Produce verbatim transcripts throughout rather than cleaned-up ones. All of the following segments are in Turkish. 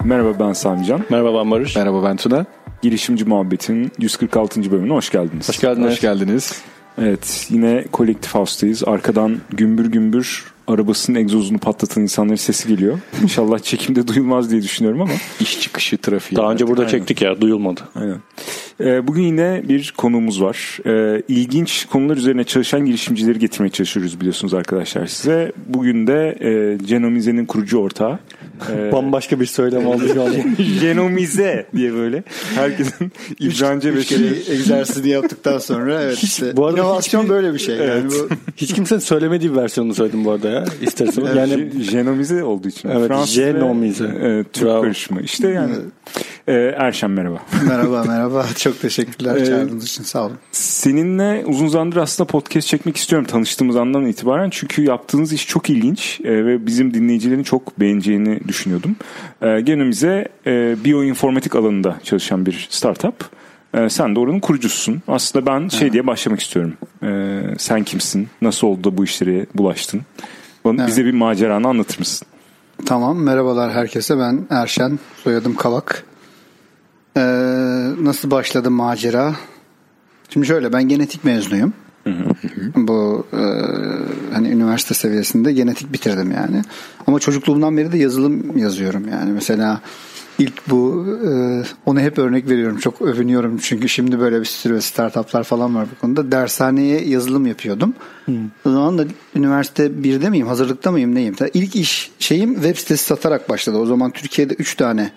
Merhaba, ben Samican. Merhaba ben Barış. Merhaba ben Tuna. Girişimci Muhabbet'in yüz kırk altıncı bölümüne hoş geldiniz. Hoş geldiniz. Hoş geldiniz. Evet, yine Kolektif House'tayız. Arkadan gümbür gümbür arabasının egzozunu patlatan insanların sesi geliyor. İnşallah çekimde duyulmaz diye düşünüyorum ama. İş çıkışı trafiği. Daha önce burada Aynen. çektik ya, duyulmadı. Aynen. Ee, bugün yine bir konuğumuz var. Ee, ilginç konular üzerine çalışan girişimcileri getirmeye çalışıyoruz biliyorsunuz arkadaşlar size. Bugün de e, Genomize'nin kurucu ortağı. E, Bambaşka bir söylem oldu şu an. Genomize diye böyle. Herkesin İbranice ve şey egzersizini yaptıktan sonra evet işte. Bu arada inovasyon hiçbir- böyle bir şey. Evet. Yani bu Hiç kimsenin söylemediği bir versiyonunu söyledim bu arada ya. İstersen. yani Yani Genomize olduğu için. Evet, Fransız Genomize. ve, e, Türk Bravo. karışımı. İşte yani. E, Erşen merhaba. merhaba merhaba. Çok teşekkürler Ee, çağırdığınız için. Sağ olun. Seninle uzun zamandır aslında podcast çekmek istiyorum tanıştığımız andan itibaren. Çünkü yaptığınız iş çok ilginç e, ve bizim dinleyicilerin çok beğeneceğini düşünüyordum. E, Genomize e, biyoinformatik alanında çalışan bir startup. E, sen de oranın kurucususun. Aslında ben şey Evet. diye başlamak istiyorum. E, sen kimsin? Nasıl oldu da bu işlere bulaştın? Bana, Evet. bize bir maceranı anlatır mısın? Tamam. Merhabalar herkese. Ben Erşen. Soyadım Kavak. Ee, nasıl başladı macera? Şimdi şöyle, ben genetik mezunuyum. Bu e, hani üniversite seviyesinde genetik bitirdim yani. Ama çocukluğumdan beri de yazılım yazıyorum yani. Mesela ilk bu e, onu hep örnek veriyorum. Çok övünüyorum çünkü şimdi böyle bir sürü startuplar falan var bu konuda. Dershaneye yazılım yapıyordum. Hmm. O zaman da üniversite birde miyim? Hazırlıkta mıyım? Neyim? İlk iş şeyim web sitesi satarak başladı. O zaman Türkiye'de üç tane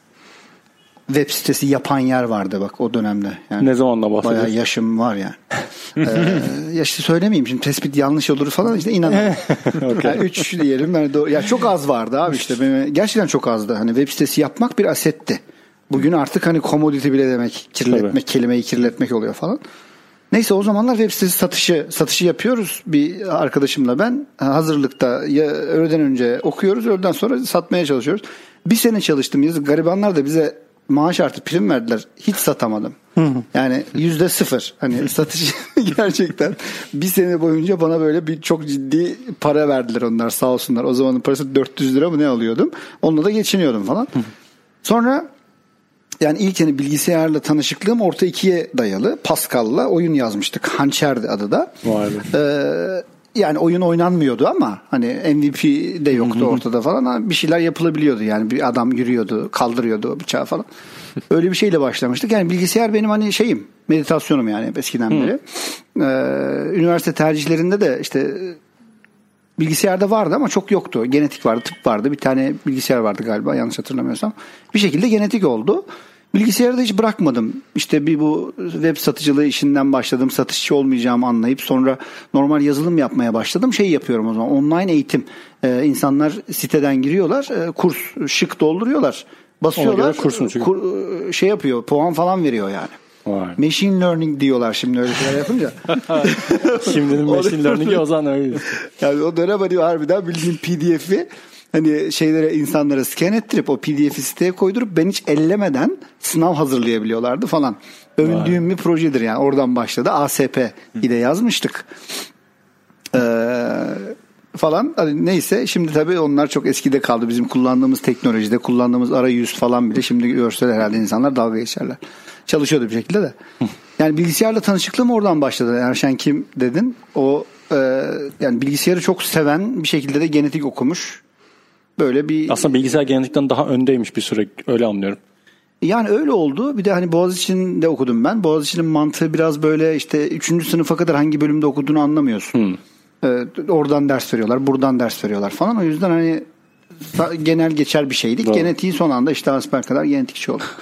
web sitesi yapan yer vardı bak o dönemde. Yani ne zamanla bahsediyorsun? bayağı yaşım var yani. ee, yaşı söylemeyeyim şimdi, tespit yanlış olur falan işte, inanın. Okay. Yani üç diyelim. Yani doğru. Ya çok az vardı abi işte. Benim, gerçekten çok azdı. Hani web sitesi yapmak bir asetti. Bugün artık hani commodity bile demek. Kirletmek, Tabii. kelimeyi kirletmek oluyor falan. Neyse, o zamanlar web sitesi satışı satışı yapıyoruz. Bir arkadaşımla ben hazırlıkta, ya öğleden önce okuyoruz, öğleden sonra satmaya çalışıyoruz. Bir sene çalıştım. Yazık, garibanlar da bize maaş artı prim verdiler. Hiç satamadım. Yani yüzde sıfır. Hani satış gerçekten bir sene boyunca bana böyle bir çok ciddi para verdiler onlar, sağ olsunlar. O zamanın parası dört yüz lira mı ne alıyordum. Onunla da geçiniyordum falan. Sonra yani ilk yani bilgisayarla tanışıklığım orta ikiye dayalı. Pascal'la oyun yazmıştık. Hançer'di adı da. Vay be. Ee, yani oyun oynanmıyordu ama hani M V P de yoktu ortada falan. Bir şeyler yapılabiliyordu yani, bir adam yürüyordu, kaldırıyordu bıçağı falan. Öyle bir şeyle başlamıştık. Yani bilgisayar benim hani şeyim, meditasyonum yani eskiden beri. Ee, üniversite tercihlerinde de işte bilgisayarda vardı ama çok yoktu. Genetik vardı, tıp vardı. Bir tane bilgisayar vardı galiba, yanlış hatırlamıyorsam. Bir şekilde genetik oldu. Bilgisayarı da hiç bırakmadım. İşte bir bu web satıcılığı işinden başladım. Satışçı olmayacağımı anlayıp sonra normal yazılım yapmaya başladım. Şey yapıyorum o zaman, online eğitim. Ee, insanlar siteden giriyorlar. E, kurs, şık dolduruyorlar. Basıyorlar. Kur, şey yapıyor, puan falan veriyor yani. Vay. Machine learning diyorlar şimdi öyle şeyler yapınca. Şimdinin machine learning'i o zaman öyle. Yani o dönem hani harbiden bildiğin P D F'i hani şeylere, insanlara scan ettirip o P D F'i siteye koydurup ben hiç ellemeden sınav hazırlayabiliyorlardı falan. Övündüğüm Vay. bir projedir yani, oradan başladı. A S P ile yazmıştık. Ee, falan hani neyse, şimdi tabii onlar çok eskide kaldı. Bizim kullandığımız teknolojide, kullandığımız arayüz falan bile şimdi görseler herhalde insanlar dalga geçerler. Çalışıyordu bir şekilde de. Yani bilgisayarla tanışıklığım oradan başladı. Erşen kim dedin? O e, yani bilgisayarı çok seven, bir şekilde de genetik okumuş. Böyle bir... Aslında bilgisayar genetikten daha öndeymiş bir süre, öyle anlıyorum. Yani öyle oldu. Bir de hani Boğaziçi'nde okudum ben. Boğaziçi'nin mantığı biraz böyle işte üçüncü sınıfa kadar hangi bölümde okuduğunu anlamıyorsun. Hmm. Ee, oradan ders veriyorlar, buradan ders veriyorlar falan. O yüzden hani genel geçer bir şeydik. Doğru. Genetiği son anda işte asper kadar genetikçi oldum.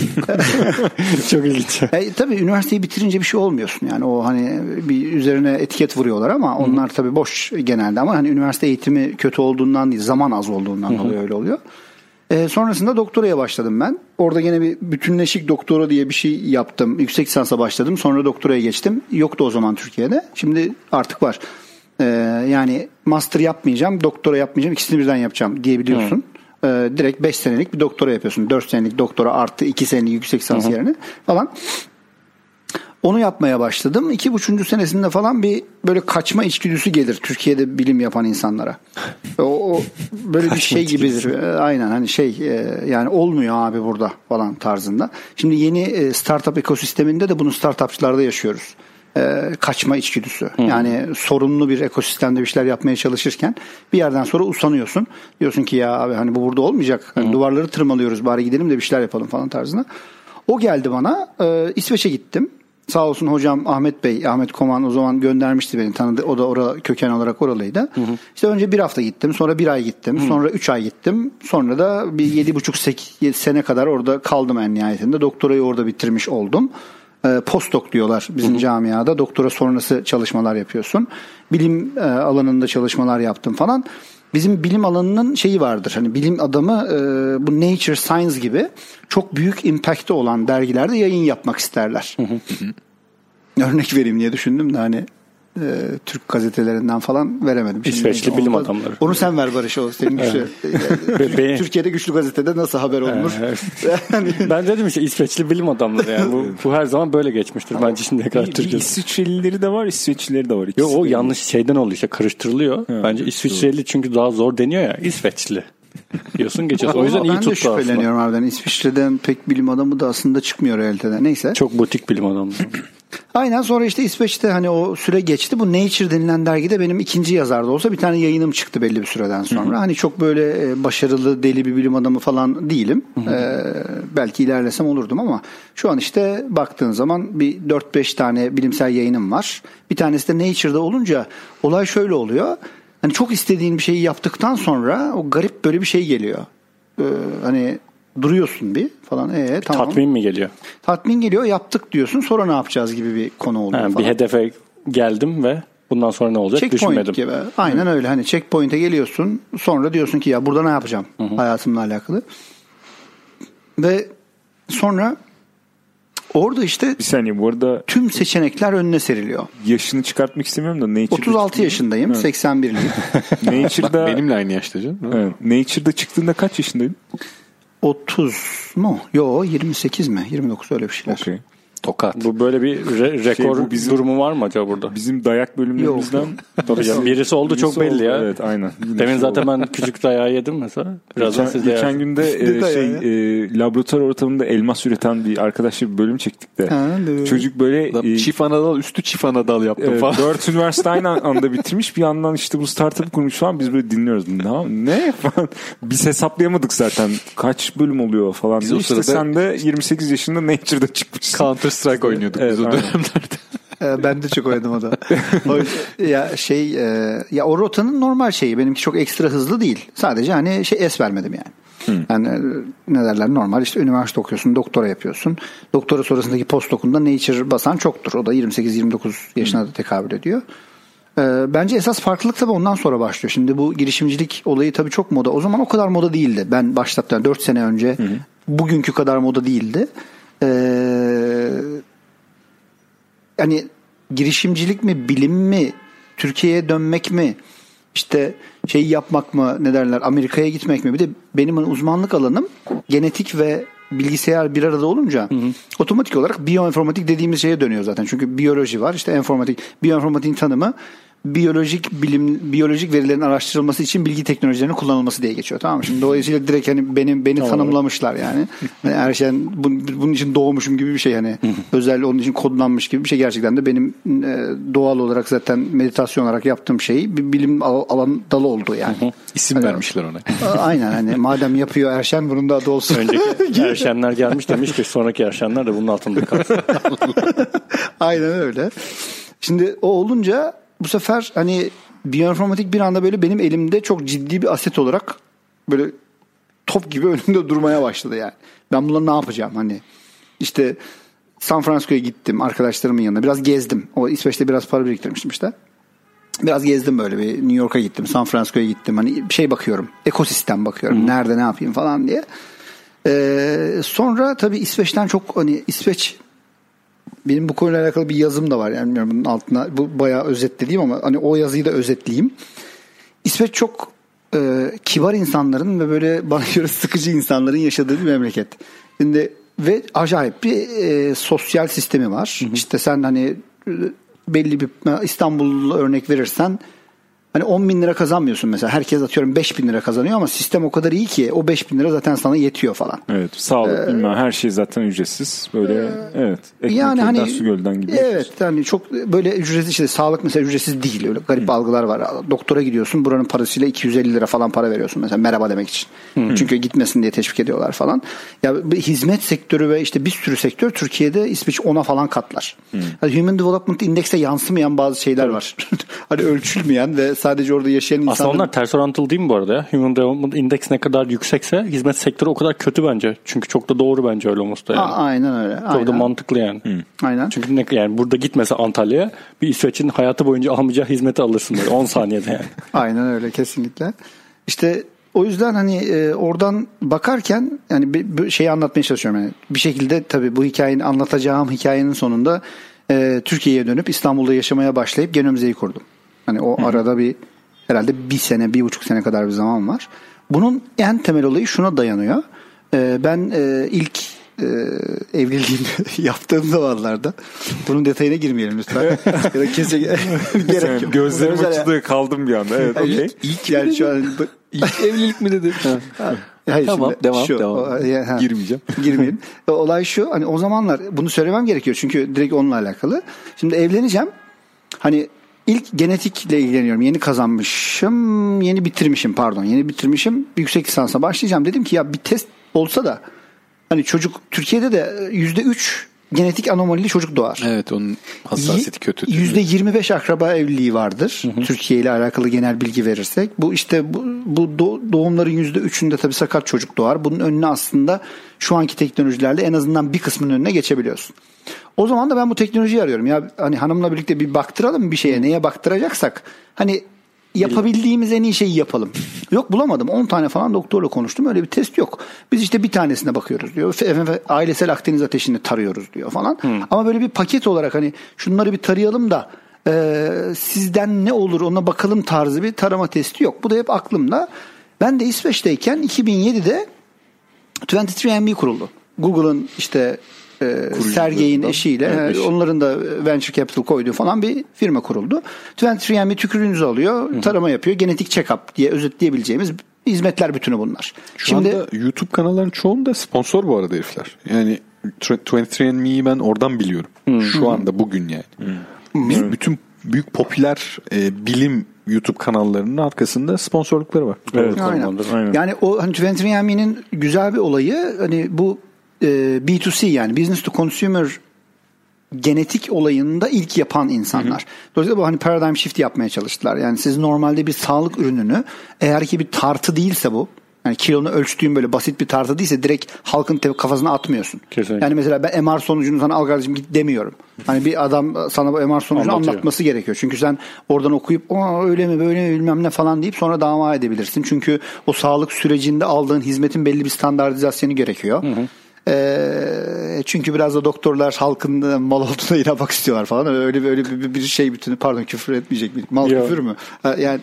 Çok ilginç. E, tabii üniversiteyi bitirince bir şey olmuyorsun. Yani o hani bir üzerine etiket vuruyorlar ama onlar Hı-hı. tabii boş genelde, ama hani üniversite eğitimi kötü olduğundan değil, zaman az olduğundan Hı-hı. oluyor, öyle oluyor. E, sonrasında doktoraya başladım ben. Orada yine bir bütünleşik doktora diye bir şey yaptım. Yüksek lisansa başladım. Sonra doktoraya geçtim. Yoktu o zaman Türkiye'de. Şimdi artık var. E, yani master yapmayacağım, doktora yapmayacağım. İkisini birden yapacağım diyebiliyorsun. E, direkt beş senelik bir doktora yapıyorsun. dört senelik doktora artı iki senelik yüksek lisans Hı-hı. yerine falan. Onu yapmaya başladım. İki buçuğuncu senesinde falan bir böyle kaçma içgüdüsü gelir Türkiye'de bilim yapan insanlara. O, o böyle bir şey gibidir. Aynen hani şey yani olmuyor abi burada falan tarzında. Şimdi yeni startup ekosisteminde de bunu startupçılarda yaşıyoruz. Kaçma içgüdüsü. Hı. Yani sorunlu bir ekosistemde bir şeyler yapmaya çalışırken bir yerden sonra usanıyorsun. Diyorsun ki ya abi hani bu burada olmayacak. Hani duvarları tırmalıyoruz bari gidelim de bir şeyler yapalım falan tarzında. O geldi bana. İsveç'e gittim. Sağ olsun hocam Ahmet Bey, Ahmet Koman o zaman göndermişti beni tanıdı. O da orada köken olarak oralıydı. Hı hı. İşte önce bir hafta gittim, sonra bir ay gittim, hı. sonra üç ay gittim. Sonra da bir yedi buçuk sene kadar orada kaldım en nihayetinde. Doktorayı orada bitirmiş oldum. E, postdoc diyorlar bizim hı hı. camiada. Doktora sonrası çalışmalar yapıyorsun. Bilim e, alanında çalışmalar yaptım falan. Bizim bilim alanının şeyi vardır. Hani bilim adamı e, bu Nature Science gibi çok büyük impact'ı olan dergilerde yayın yapmak isterler. Hı hı. Örnek vereyim diye düşündüm de hani e, Türk gazetelerinden falan veremedim. İsveçli bilim onu, adamları. Onu sen ver Barış o senin güçlü. Yani, Türkiye'de güçlü gazetede nasıl haber olunur? yani, ben dedim işte İsveçli bilim adamları yani bu, bu her zaman böyle geçmiştir bence şimdiye kadar Türkiye'de. İsviçrelileri de var, İsveçlileri de var. Yok o yanlış şeyden oluyor işte karıştırılıyor. Ha, bence İsviçreli çünkü daha zor deniyor ya İsveçli. Diyorsun geçiyorsun. O yüzden iyi tuttu aslında. Ben de şüpheleniyorum harbiden. İsviçre'den pek bilim adamı da aslında çıkmıyor realitede. Neyse. Çok butik bilim adamı. Aynen sonra işte İsveç'te hani o süre geçti. Bu Nature denilen dergide benim ikinci yazarda olsa bir tane yayınım çıktı belli bir süreden sonra. Hı hı. Hani çok böyle başarılı deli bir bilim adamı falan değilim. Hı hı. Ee, belki ilerlesem olurdum ama şu an işte baktığın zaman bir dört beş tane bilimsel yayınım var. Bir tanesi de Nature'da olunca olay şöyle oluyor. Hani çok istediğin bir şeyi yaptıktan sonra o garip böyle bir şey geliyor. Ee, hani duruyorsun bir falan. Ee, tamam. Tatmin mi geliyor? Tatmin geliyor. Yaptık diyorsun. Sonra ne yapacağız gibi bir konu oluyor ha, falan. Bir hedefe geldim ve bundan sonra ne olacak checkpoint düşünmedim. Gibi. Aynen Hı. öyle. Hani checkpoint'e geliyorsun. Sonra diyorsun ki ya burada ne yapacağım? Hı-hı. Hayatımla alakalı. Ve sonra orada işte bir saniye bu arada tüm seçenekler önüne seriliyor. Yaşını çıkartmak istemiyorum da Nature'da otuz altı yaşındayım. Evet. seksen birliyim. Nature'da benimle aynı yaşta canım. Evet. Nature'da çıktığında kaç yaşındaydın? otuz mu? Yo yirmi sekiz mi? yirmi dokuz öyle bir şeyler. Okay. Tokat. Bu böyle bir re- rekor şey, bizim, durumu var mı acaba burada? Bizim dayak bölümlerimizden tabii canım birisi oldu birisi çok belli oldu, ya. Evet aynen. Demin zaten ben küçük dayağı yedim mesela. Birazdan geçen, siz de geçen günde e, şey e, laboratuvar ortamında elmas üreten bir arkadaşla bir bölüm çektik de. Ha, çocuk böyle e, çift anadal üstü çift anadal yaptım e, falan. Dört üniversite aynı anda bitirmiş. Bir yandan işte bu startup kurmuş falan biz böyle dinliyoruz. Ne? Ne falan. Biz hesaplayamadık zaten. Kaç bölüm oluyor falan. Biz işte sen de yirmi sekiz yaşında Nature'da çıkmışsın. Counter Strike oynuyorduk evet, biz o dönemlerde. Ben de çok oynadım o da. O, ya şey e, ya o rotanın normal şeyi benimki çok ekstra hızlı değil. Sadece hani şey es vermedim yani. Hmm. Yani ne derler normal işte üniversite okuyorsun, doktora yapıyorsun. Doktora sonrasındaki postdoc'unda Nature basan çoktur. O da yirmi sekiz yirmi dokuz yaşına da tekabül ediyor. E, bence esas farklılık tabii ondan sonra başlıyor. Şimdi bu girişimcilik olayı tabii çok moda. O zaman o kadar moda değildi. Ben başlattım dört sene önce hmm. bugünkü kadar moda değildi. Eee hani girişimcilik mi, bilim mi, Türkiye'ye dönmek mi, işte şey yapmak mı, ne derler, Amerika'ya gitmek mi? Bir de benim uzmanlık alanım genetik ve bilgisayar bir arada olunca hı hı. otomatik olarak biyoinformatik dediğimiz şeye dönüyor zaten. Çünkü biyoloji var, işte informatik, biyoinformatiğin tanımı biyolojik bilim biyolojik verilerin araştırılması için bilgi teknolojilerinin kullanılması diye geçiyor. Tamam mı? Şimdi dolayısıyla direkt hani benim beni tamam. tanımlamışlar yani. yani Erşen bunun için doğmuşum gibi bir şey hani. Özel onun için kodlanmış gibi bir şey gerçekten de benim doğal olarak zaten meditasyon olarak yaptığım şey bir bilim alan dalı oldu yani. İsim hani, vermişler ona. Aynen hani madem yapıyor Erşen bunun da adı olsun. Önceki Erşenler gelmiş demiş ki sonraki Erşenler de bunun altında kalsın. Aynen öyle. Şimdi o olunca bu sefer hani biyoinformatik bir anda böyle benim elimde çok ciddi bir aset olarak böyle top gibi önümde durmaya başladı yani. Ben bunları ne yapacağım hani işte San Francisco'ya gittim arkadaşlarımın yanına biraz gezdim. O İsveç'te biraz para biriktirmiştim işte. Biraz gezdim böyle bir New York'a gittim, San Francisco'ya gittim. Hani bir şey bakıyorum, ekosistem bakıyorum. Hı-hı. Nerede ne yapayım falan diye. Ee, sonra tabii İsveç'ten çok hani İsveç benim bu konuyla alakalı bir yazım da var. Yani bilmiyorum bunun altına bu bayağı özetlediğim ama hani o yazıyı da özetleyeyim. İsveç çok e, kibar insanların ve böyle bana göre sıkıcı insanların yaşadığı bir memleket. Şimdi ve acayip bir e, sosyal sistemi var. Hı hı. İşte sen hani belli bir İstanbul örnek verirsen hani on bin lira kazanmıyorsun mesela. Herkes atıyorum beş bin lira kazanıyor ama sistem o kadar iyi ki o beş bin lira zaten sana yetiyor falan. Evet. Sağlık ee, bilmem her şey zaten ücretsiz. Böyle e, evet. Ekmek yani hani su gölden gibi. Evet. Yani çok böyle ücretsiz işte sağlık mesela ücretsiz değil. Öyle garip Hı. algılar var. Doktora gidiyorsun buranın parasıyla iki yüz elli lira falan para veriyorsun mesela merhaba demek için. Hı. Çünkü gitmesin diye teşvik ediyorlar falan. Ya hizmet sektörü ve işte bir sürü sektör Türkiye'de İsveç ona falan katlar. Yani Human Development Index'e yansımayan bazı şeyler Tabii. var. Hani ölçülmeyen ve sadece orada yaşayan insanlar... Aslında onlar ters orantılı değil mi bu arada ya? Human Development Index ne kadar yüksekse hizmet sektörü o kadar kötü bence. Çünkü çok da doğru bence öyle olması da yani. A- aynen öyle. Çok aynen. da mantıklı yani. Hı. Aynen. Çünkü ne, yani burada gitmese Antalya'ya bir İsveç'in hayatı boyunca almayacağı hizmeti alırsın böyle on saniyede yani. Aynen öyle kesinlikle. İşte o yüzden hani e, oradan bakarken yani bir, bir şeyi anlatmaya çalışıyorum. Yani bir şekilde tabii bu hikayenin anlatacağım hikayenin sonunda e, Türkiye'ye dönüp İstanbul'da yaşamaya başlayıp Genomize'yi kurdum. Hani o Hı. arada bir herhalde bir sene, bir buçuk sene kadar bir zaman var. Bunun en temel olayı şuna dayanıyor. Ee, ben e, ilk e, evliliğimi yaptığım zamanlarda bunun detayına girmeyelim lütfen. ya da kesin gerek yok. Gözlerim açıldı kaldım bir anda. Evet, okay. İlk, ilk yani şu an ilk evlilik mi dedi? Hayır, tamam, şimdi, devam, şu, devam. O, ha, Girmeyeceğim. Girmeyeyim. Olay şu, hani o zamanlar bunu söylemem gerekiyor çünkü direkt onunla alakalı. Şimdi evleneceğim. Hani İlk genetikle ilgileniyorum. Yeni kazanmışım, yeni bitirmişim pardon. Yeni bitirmişim. Yüksek lisansa başlayacağım. Dedim ki ya bir test olsa da hani çocuk Türkiye'de de yüzde üç genetik anomalili çocuk doğar. Evet onun hassasiyeti kötü. yüzde yirmi beş akraba evliliği vardır. Hı hı. Türkiye ile alakalı genel bilgi verirsek. Bu işte bu, bu doğumların yüzde üçünde tabii sakat çocuk doğar. Bunun önüne aslında şu anki teknolojilerle en azından bir kısmının önüne geçebiliyorsun. O zaman da ben bu teknolojiyi arıyorum. Ya hani hanımla birlikte bir baktıralım bir şeye. Neye baktıracaksak hani yapabildiğimiz en iyi şeyi yapalım. Yok bulamadım. on tane falan doktorla konuştum. Öyle bir test yok. Biz işte bir tanesine bakıyoruz diyor. Ailesel Akdeniz ateşini tarıyoruz diyor falan. Hmm. Ama böyle bir paket olarak hani şunları bir tarayalım da e, sizden ne olur ona bakalım tarzı bir tarama testi yok. Bu da hep aklımda. Ben de İsveç'teyken iki bin yedide yirmi üç and me kuruldu. Google'ın işte e, Sergey'in eşiyle evet, eşi. Onların da venture capital koyduğu falan bir firma kuruldu. yirmi üç and me tükürüğünüzü alıyor, Hı-hı. tarama yapıyor. Genetik check-up diye özetleyebileceğimiz hizmetler bütünü bunlar. Şu Şimdi, anda YouTube kanallarının çoğunda sponsor bu arada herifler. Yani yirmi üç and me'yi ben oradan biliyorum. Hı-hı. Şu anda bugün yani. Hı-hı. Bütün büyük popüler e, bilim YouTube kanallarının arkasında sponsorlukları var. Evet, aynen. Aynen. Yani o hani yirmi üç and me'nin güzel bir olayı hani bu e, B iki C yani business to consumer genetik olayında ilk yapan insanlar. Hı hı. Dolayısıyla bu hani paradigm shift yapmaya çalıştılar. Yani siz normalde bir sağlık ürününü eğer ki bir tartı değilse bu yani kilonu ölçtüğün böyle basit bir tartı değilse direkt halkın kafasına atmıyorsun. Kesinlikle. Yani mesela ben M R sonucunu sana al kardeşim git demiyorum. Hani bir adam sana bu M R sonucunu Anlatıyor. anlatması gerekiyor. Çünkü sen oradan okuyup öyle mi böyle mi bilmem ne falan deyip sonra dava edebilirsin. Çünkü o sağlık sürecinde aldığın hizmetin belli bir standartizasyonu gerekiyor. Hı hı. E, çünkü biraz da doktorlar halkın mal olduğuna inanmak istiyorlar falan. Öyle bir öyle bir, bir şey bütünü pardon küfür etmeyecek miydik? Mal Yo. küfür mü? Yani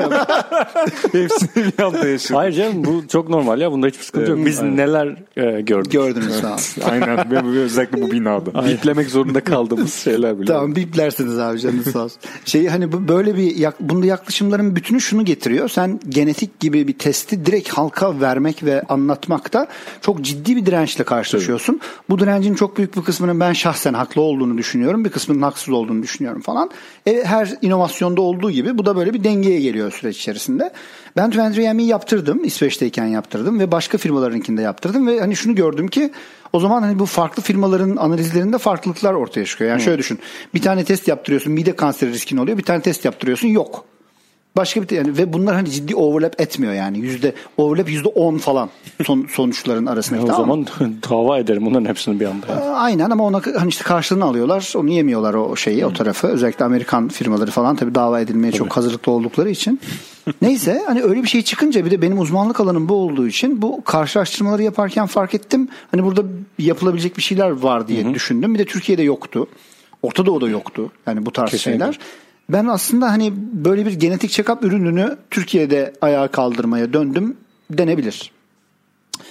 hepsini bir anda yaşıyor. Hayır canım bu çok normal ya. Bunda hiçbir sıkıntı yok. Biz Aynen. neler e, gördük. Gördünüz sağ olun. Aynen. Ben özellikle bu binada. Biplemek zorunda kaldığımız şeyler bile. Tamam biplersiniz abi canınız sağ olsun. Şeyi hani böyle bir bunda yaklaşımların bütünü şunu getiriyor. Sen genetik gibi bir testi direkt halka vermek ve anlatmakta çok ciddi bir dirençle karşılaşıyorsun. Evet. Bu direncin çok büyük bir kısmının ben şahsen haklı olduğunu düşünüyorum. Bir kısmının haksız olduğunu düşünüyorum falan. E, her inovasyonda olduğu gibi bu da böyle bir dengeye geliyor süreç içerisinde. Ben yirmi üç and me'yi yaptırdım. İsveç'teyken yaptırdım ve başka firmalarınkinde yaptırdım ve hani şunu gördüm ki o zaman hani bu farklı firmaların analizlerinde farklılıklar ortaya çıkıyor. Yani hmm. şöyle düşün. Bir tane test yaptırıyorsun, mide kanseri riskin oluyor. Bir tane test yaptırıyorsun, yok. Başka bir yani ve bunlar hani ciddi overlap etmiyor yani. Yüzde overlap yüzde on falan son, sonuçların arasındaki. O tamam zaman dava ederim bunların hepsini bir anda. Yani. Aynen ama ona hani işte karşılığını alıyorlar. Onu yemiyorlar o şeyi, hmm. o tarafı. Özellikle Amerikan firmaları falan tabii dava edilmeye tabii. çok hazırlıklı oldukları için. Neyse hani öyle bir şey çıkınca bir de benim uzmanlık alanım bu olduğu için bu karşılaştırmaları yaparken fark ettim. Hani burada yapılabilecek bir şeyler var diye hmm. düşündüm. Bir de Türkiye'de yoktu. Orta Doğu'da yoktu. Yani bu tarz Kesinlikle. şeyler. Ben aslında hani böyle bir genetik check-up ürününü Türkiye'de ayağa kaldırmaya döndüm denebilir.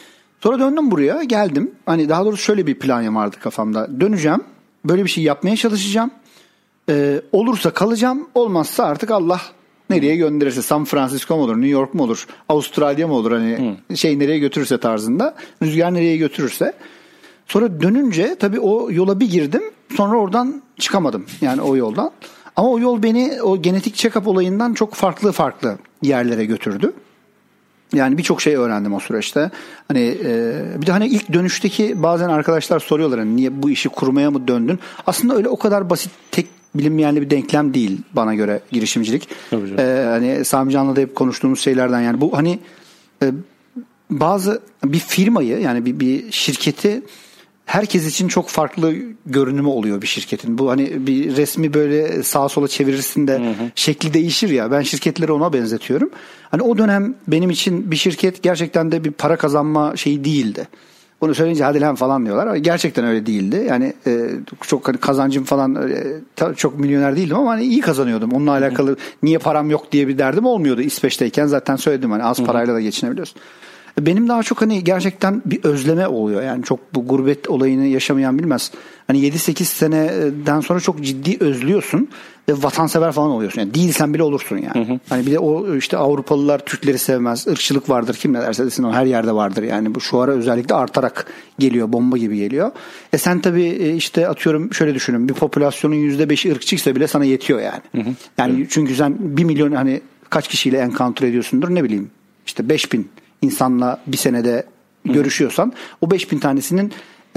Sonra döndüm buraya, geldim. Hani daha doğrusu şöyle bir plan vardı kafamda. Döneceğim, böyle bir şey yapmaya çalışacağım. Ee, olursa kalacağım, olmazsa artık Allah nereye gönderirse, San Francisco mu olur, New York mu olur, Avustralya mı olur, hani hmm. şey nereye götürürse tarzında, rüzgar nereye götürürse. Sonra dönünce tabii o yola bir girdim, sonra oradan çıkamadım yani o yoldan. Ama o yol beni o genetik check-up olayından çok farklı farklı yerlere götürdü. Yani birçok şey öğrendim o süreçte. Hani e, bir de hani ilk dönüşteki bazen arkadaşlar soruyorlar hani niye bu işi kurmaya mı döndün? Aslında öyle o kadar basit, tek bilinmeyen bir denklem değil bana göre girişimcilik. Ee, hani Sami Can'la da hep konuştuğumuz şeylerden yani bu hani e, bazı bir firmayı yani bir, bir şirketi herkes için çok farklı görünümü oluyor bir şirketin. Bu hani bir resmi böyle sağa sola çevirirsin de hı hı. şekli değişir ya. Ben şirketleri ona benzetiyorum. Hani o dönem benim için bir şirket gerçekten de bir para kazanma şeyi değildi. Bunu söyleyince hadi lan falan diyorlar. Gerçekten öyle değildi. Yani e, çok hani kazancım falan öyle, çok milyoner değildim ama hani iyi kazanıyordum. Onunla alakalı hı. niye param yok diye bir derdim olmuyordu. İsveç'teyken zaten söyledim hani az parayla da geçinebiliyorsun. Benim daha çok hani gerçekten bir özleme oluyor. Yani çok bu gurbet olayını yaşamayan bilmez. Hani yedi sekiz seneden sonra çok ciddi özlüyorsun ve vatansever falan oluyorsun. Yani değilsen bile olursun yani. Hı hı. Hani bir de o işte Avrupalılar Türkleri sevmez. Irkçılık vardır. Kim ne derse desin o her yerde vardır. Yani bu şu ara özellikle artarak geliyor. Bomba gibi geliyor. E sen tabii işte atıyorum şöyle düşünün. Bir popülasyonun yüzde beşi ırkçıysa bile sana yetiyor yani. Hı hı. Yani evet. Çünkü sen bir milyon hani kaç kişiyle encounter ediyorsundur ne bileyim. İşte beş bin insanla bir senede Hı. görüşüyorsan o beş bin tanesinin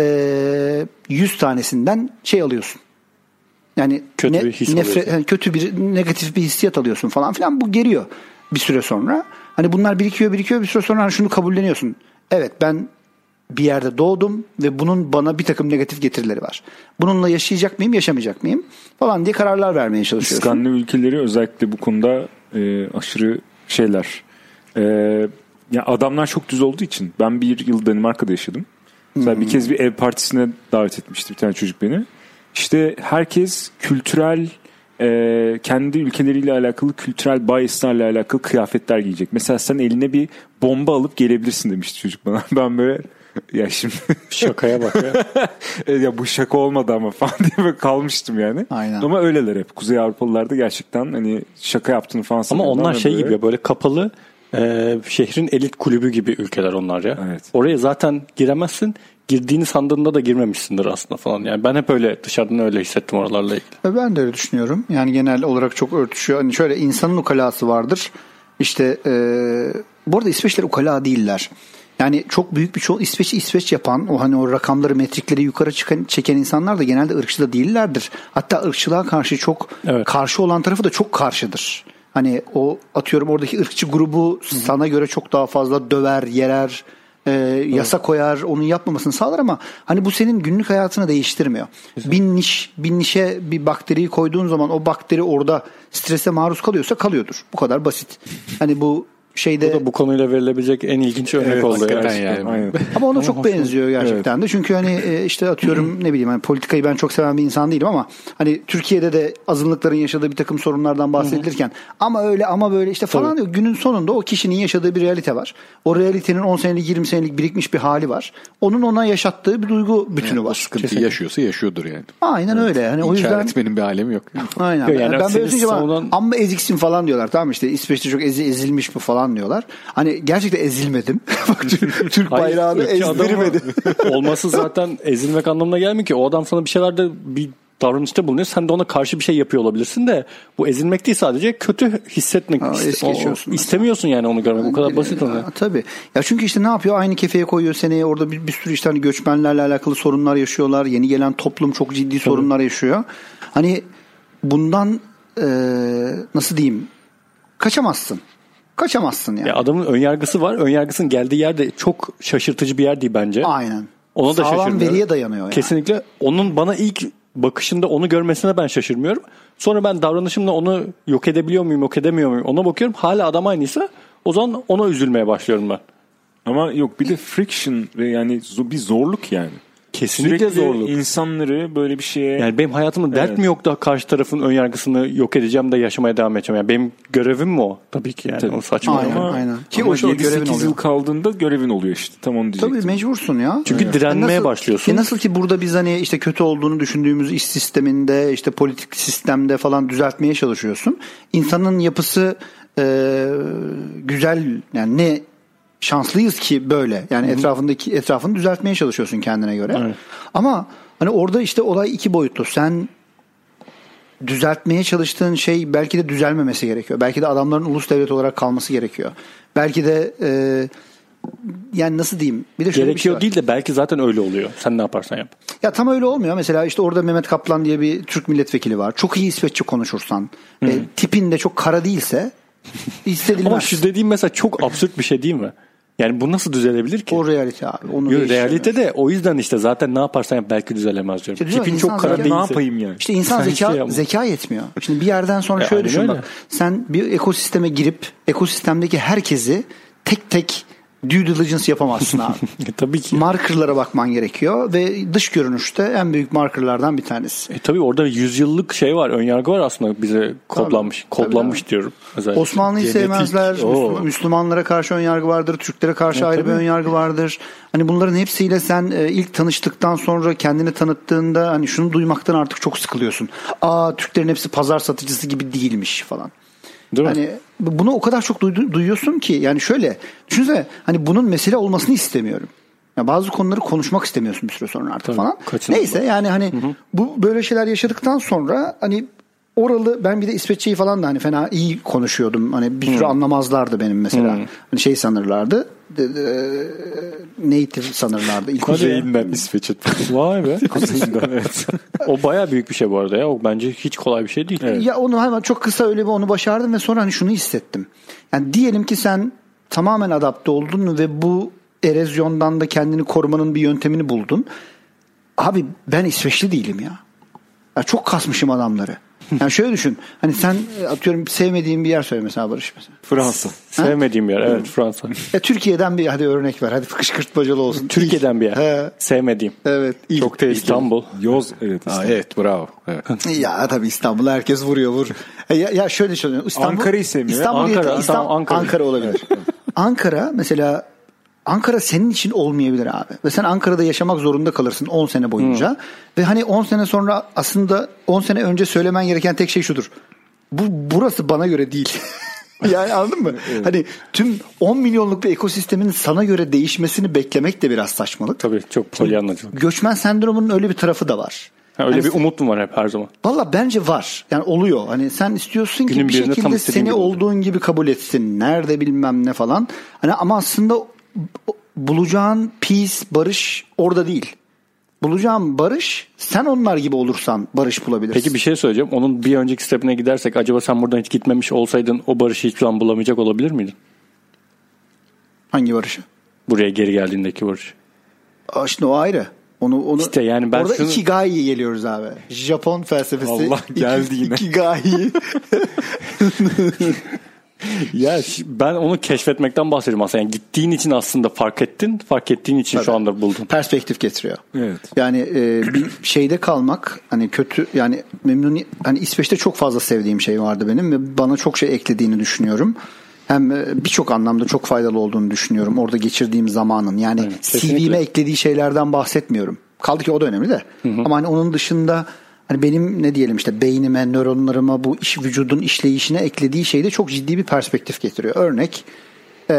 e, yüz tanesinden şey alıyorsun. Yani kötü ne, bir his nefret, yani kötü bir negatif bir hissiyat alıyorsun falan filan. Bu geliyor bir süre sonra. Hani bunlar birikiyor birikiyor bir süre sonra hani şunu kabulleniyorsun. Evet ben bir yerde doğdum ve bunun bana bir takım negatif getirileri var. Bununla yaşayacak mıyım yaşamayacak mıyım falan diye kararlar vermeye çalışıyorsun. İskandinav ülkeleri özellikle bu konuda e, aşırı şeyler. Eee Ya adamlar çok düz olduğu için ben bir yıl Danimarka'da yaşadım. Mesela hmm. bir kez bir ev partisine davet etmişti bir tane çocuk beni. İşte herkes kültürel e, kendi ülkeleriyle alakalı kültürel biaslarla alakalı kıyafetler giyecek. Mesela sen eline bir bomba alıp gelebilirsin demişti çocuk bana. Ben böyle ya şimdi şakaya bak ya. Ya bu şaka olmadı ama falan diye böyle kalmıştım yani. Aynen. Ama öyleler hep. Kuzey Avrupalılar da gerçekten hani şaka yaptığını falan sanıyorlar. Ama onlar şey böyle... gibi böyle kapalı Ee, şehrin elit kulübü gibi ülkeler onlar ya. Evet. Oraya zaten giremezsin. Girdiğini sandığında da girmemişsindir aslında falan. Yani ben hep öyle dışarıdan öyle hissettim oralarla ilgili. Ben de öyle düşünüyorum. Yani genel olarak çok örtüşüyor. Hani şöyle insanın ukalası vardır. İşte e, bu arada İsveçler ukala değiller. Yani çok büyük bir çoğu İsveç'i İsveç yapan o hani o rakamları metrikleri yukarı çıkan, çeken insanlar da genelde ırkçı da değillerdir. Hatta ırkçılığa karşı çok evet. karşı olan tarafı da çok karşıdır. Hani o atıyorum oradaki ırkçı grubu Hı-hı. sana göre çok daha fazla döver, yerer, e, yasa koyar, onun yapmamasını sağlar ama hani bu senin günlük hayatını değiştirmiyor. Güzel. Bir niş, bir nişe bir bakteriyi koyduğun zaman o bakteri orada strese maruz kalıyorsa kalıyordur. Bu kadar basit. Hani bu şeyde... Bu da bu konuyla verilebilecek en ilginç örnek evet, oldu. Yani. Yani. Ama ona çok benziyor gerçekten evet. de. Çünkü hani işte atıyorum ne bileyim hani politikayı ben çok seven bir insan değilim ama hani Türkiye'de de azınlıkların yaşadığı bir takım sorunlardan bahsedilirken ama öyle ama böyle işte falan diyor. Günün sonunda o kişinin yaşadığı bir realite var. O realitenin on senelik yirmi senelik birikmiş bir hali var. Onun ona yaşattığı bir duygu bütünü yani var. O sıkıntıyı yaşıyorsa yaşıyordur yani. Aynen evet. öyle. Hani o yüzden etmenin bir alemi yok. Aynen. Yani ben böyle düşünce savunan... amma eziksin falan diyorlar. Tamam işte İsveç'te çok ezi, ezilmiş bu falan diyorlar. Hani gerçekten ezilmedim. Bak Türk bayrağını ezdirmedi. Olması zaten ezilmek anlamına gelmiyor ki. O adam sana bir şeylerde bir davranışta bulunuyor. Sen de ona karşı bir şey yapıyor olabilirsin de bu ezilmek değil sadece kötü hissetmek. Ha, ist- o, istemiyorsun yani onu görmek. O kadar basit onu. Tabii. Ya çünkü işte ne yapıyor? Aynı kefeye koyuyor seneye. Orada bir, bir sürü işte hani göçmenlerle alakalı sorunlar yaşıyorlar. Yeni gelen toplum çok ciddi Tabii. sorunlar yaşıyor. Hani bundan e, nasıl diyeyim? Kaçamazsın. Kaçamazsın yani. Ya adamın önyargısı var. Önyargısının geldiği yerde çok şaşırtıcı bir yer değil bence. Aynen. Ona da sağlam şaşırmıyorum. veriye dayanıyor yani. Kesinlikle. Onun bana ilk bakışında onu görmesine ben şaşırmıyorum. Sonra ben davranışımla onu yok edebiliyor muyum, yok edemiyor muyum ona bakıyorum. Hala adam aynıysa o zaman ona üzülmeye başlıyorum ben. Ama yok bir de friction ve yani bir zorluk yani. kesinlikle Sürekli zorluk. insanları böyle bir şeye... Yani benim hayatımda dert Evet. mi yok da karşı tarafın ön yargısını yok edeceğim de yaşamaya devam edeceğim. Yani benim görevim mi o? Tabii ki yani. Tabii. O saçma. Aynen, Ama, aynen. Ki Ama o şey yedi görevin sekiz oluyor. yıl kaldığında görevin oluyor işte. Tam onu diyecektim. Tabii mecbursun ya. Çünkü Evet. direnmeye nasıl, başlıyorsun. E nasıl ki burada biz hani işte kötü olduğunu düşündüğümüz iş sisteminde, işte politik sistemde falan düzeltmeye çalışıyorsun. İnsanın yapısı e, güzel, yani ne şanslıyız ki böyle. Yani Hı-hı. etrafındaki etrafını düzeltmeye çalışıyorsun kendine göre. Evet. Ama hani orada işte olay iki boyutlu. Sen düzeltmeye çalıştığın şey belki de düzelmemesi gerekiyor. Belki de adamların ulus devlet olarak kalması gerekiyor. Belki de e, yani nasıl diyeyim? Bir de şöyle gerekiyor bir şey değil de belki zaten öyle oluyor. Sen ne yaparsan yap. Ya tam öyle olmuyor. Mesela işte orada Mehmet Kaplan diye bir Türk milletvekili var. Çok iyi İsveççe konuşursan, e, tipin de çok kara değilse hissedilmez. Ama şu dediğim mesela çok absürt bir şey değil mi? Yani bu nasıl düzelebilir ki? O realite abi. Onu Yo, realite de o yüzden işte zaten ne yaparsan yap belki düzelemez diyorum. İşte tipin çok kara zeka, değilse. Ne yapayım yani? İşte insan Sen zeka şey zeka yetmiyor. Şimdi bir yerden sonra E, şöyle aynen düşün öyle. bak. Sen bir ekosisteme girip ekosistemdeki herkesi tek tek due diligence yapamazsın abi. E, tabii ki. Markerlara bakman gerekiyor ve dış görünüşte en büyük markerlardan bir tanesi. E, tabii orada yüzyıllık şey var, önyargı var aslında bize kodlanmış. Tabii, kodlanmış tabii. diyorum. Özellikle. Osmanlı'yı Genetik. sevmezler. Oo. Müslüman- Müslümanlara karşı önyargı vardır. Türklere karşı E, ayrı tabii. bir önyargı vardır. Hani bunların hepsiyle sen e, ilk tanıştıktan sonra kendini tanıttığında hani şunu duymaktan artık çok sıkılıyorsun. Aa, Türklerin hepsi pazar satıcısı gibi değilmiş falan. Değil mi? Hani bunu o kadar çok duydu- duyuyorsun ki yani şöyle düşünsene, hani bunun mesele olmasını istemiyorum. Ya bazı konuları konuşmak istemiyorsun bir süre sonra artık Tabii, falan. kaçınılmaz. Neyse yani hani hı hı. bu böyle şeyler yaşadıktan sonra hani oralı, ben bir de İsveççeyi falan da hani fena iyi konuşuyordum. Hani bir sürü Hı. anlamazlardı benim mesela. Hı. Hani şey sanırlardı. De, de, native sanırlardı. İlk Kuzeyinden İsveç'e. Vay be. Kuzeyinden, evet. O bayağı büyük bir şey bu arada ya. O bence hiç kolay bir şey değil. Evet. Ya onu hemen çok kısa öyle bir onu başardım ve sonra hani şunu hissettim. Yani diyelim ki sen tamamen adapte oldun ve bu erozyondan da kendini korumanın bir yöntemini buldun. Abi ben İsveçli değilim ya. Ya çok kasmışım adamları. Yani şöyle düşün. Hani sen atıyorum sevmediğin bir yer söyle mesela Barış mesela. Fransa. Sevmediğim yer evet Fransa. Ya Türkiye'den bir hadi örnek ver. Hadi kışkırtmacalı olsun. Türkiye'den bir yer. He. Sevmediğim. Evet. İlk. Çok tehlikeli. İstanbul. Yoz, evet. Aa, İstanbul. evet bravo. Evet. Ya tabii İstanbul'u herkes vuruyor vur. Ya, ya şöyle düşünün. İstanbul, Ankara'yı sevmiyor. İstanbul Ankara, yeter- İstanbul, tamam, Ankara. Ankara olabilir. Ankara mesela, Ankara senin için olmayabilir abi. Ve sen Ankara'da yaşamak zorunda kalırsın on sene boyunca. Hmm. Ve hani on sene sonra aslında on sene önce söylemen gereken tek şey şudur. Bu burası bana göre değil. Yani anladın mı? Evet. Hani tüm on milyonluk bir ekosistemin sana göre değişmesini beklemek de biraz saçmalık. Tabii çok polyanlacılık. Göçmen sendromunun öyle bir tarafı da var. Ha, öyle yani, bir umut mu var hep her zaman? Valla bence var. Yani oluyor. Hani sen istiyorsun Günün ki bir şekilde seni gibi olduğun oldu. gibi kabul etsin. Nerede bilmem ne falan. Hani ama aslında bulacağın peace, barış orada değil. Bulacağın barış, sen onlar gibi olursan barış bulabilirsin. Peki bir şey söyleyeceğim. Onun bir önceki stepine gidersek acaba sen buradan hiç gitmemiş olsaydın o barışı hiçbir zaman bulamayacak olabilir miydin? Hangi barışı? Buraya geri geldiğindeki barış. Aa, şimdi o ayrı. Onu, onu, İşte yani ben orada şunu... Ikigai'ye geliyoruz abi. Japon felsefesi. Allah geldi yine. Ikigai. Ya ben onu keşfetmekten bahsediyorum aslında. Yani gittiğin için aslında fark ettin. Fark ettiğin için Tabii. şu anda buldun. Perspektif getiriyor. Evet. Yani e, bir şeyde kalmak hani kötü, yani memnun, hani İsveç'te çok fazla sevdiğim şey vardı benim ve bana çok şey eklediğini düşünüyorum. Hem birçok anlamda çok faydalı olduğunu düşünüyorum orada geçirdiğim zamanın. Yani evet, C V'me eklediği şeylerden bahsetmiyorum. Kaldı ki o da önemli de. Hı hı. Ama hani onun dışında hani benim ne diyelim işte beynime, nöronlarıma, bu iş, vücudun işleyişine eklediği şeyde çok ciddi bir perspektif getiriyor. Örnek ee,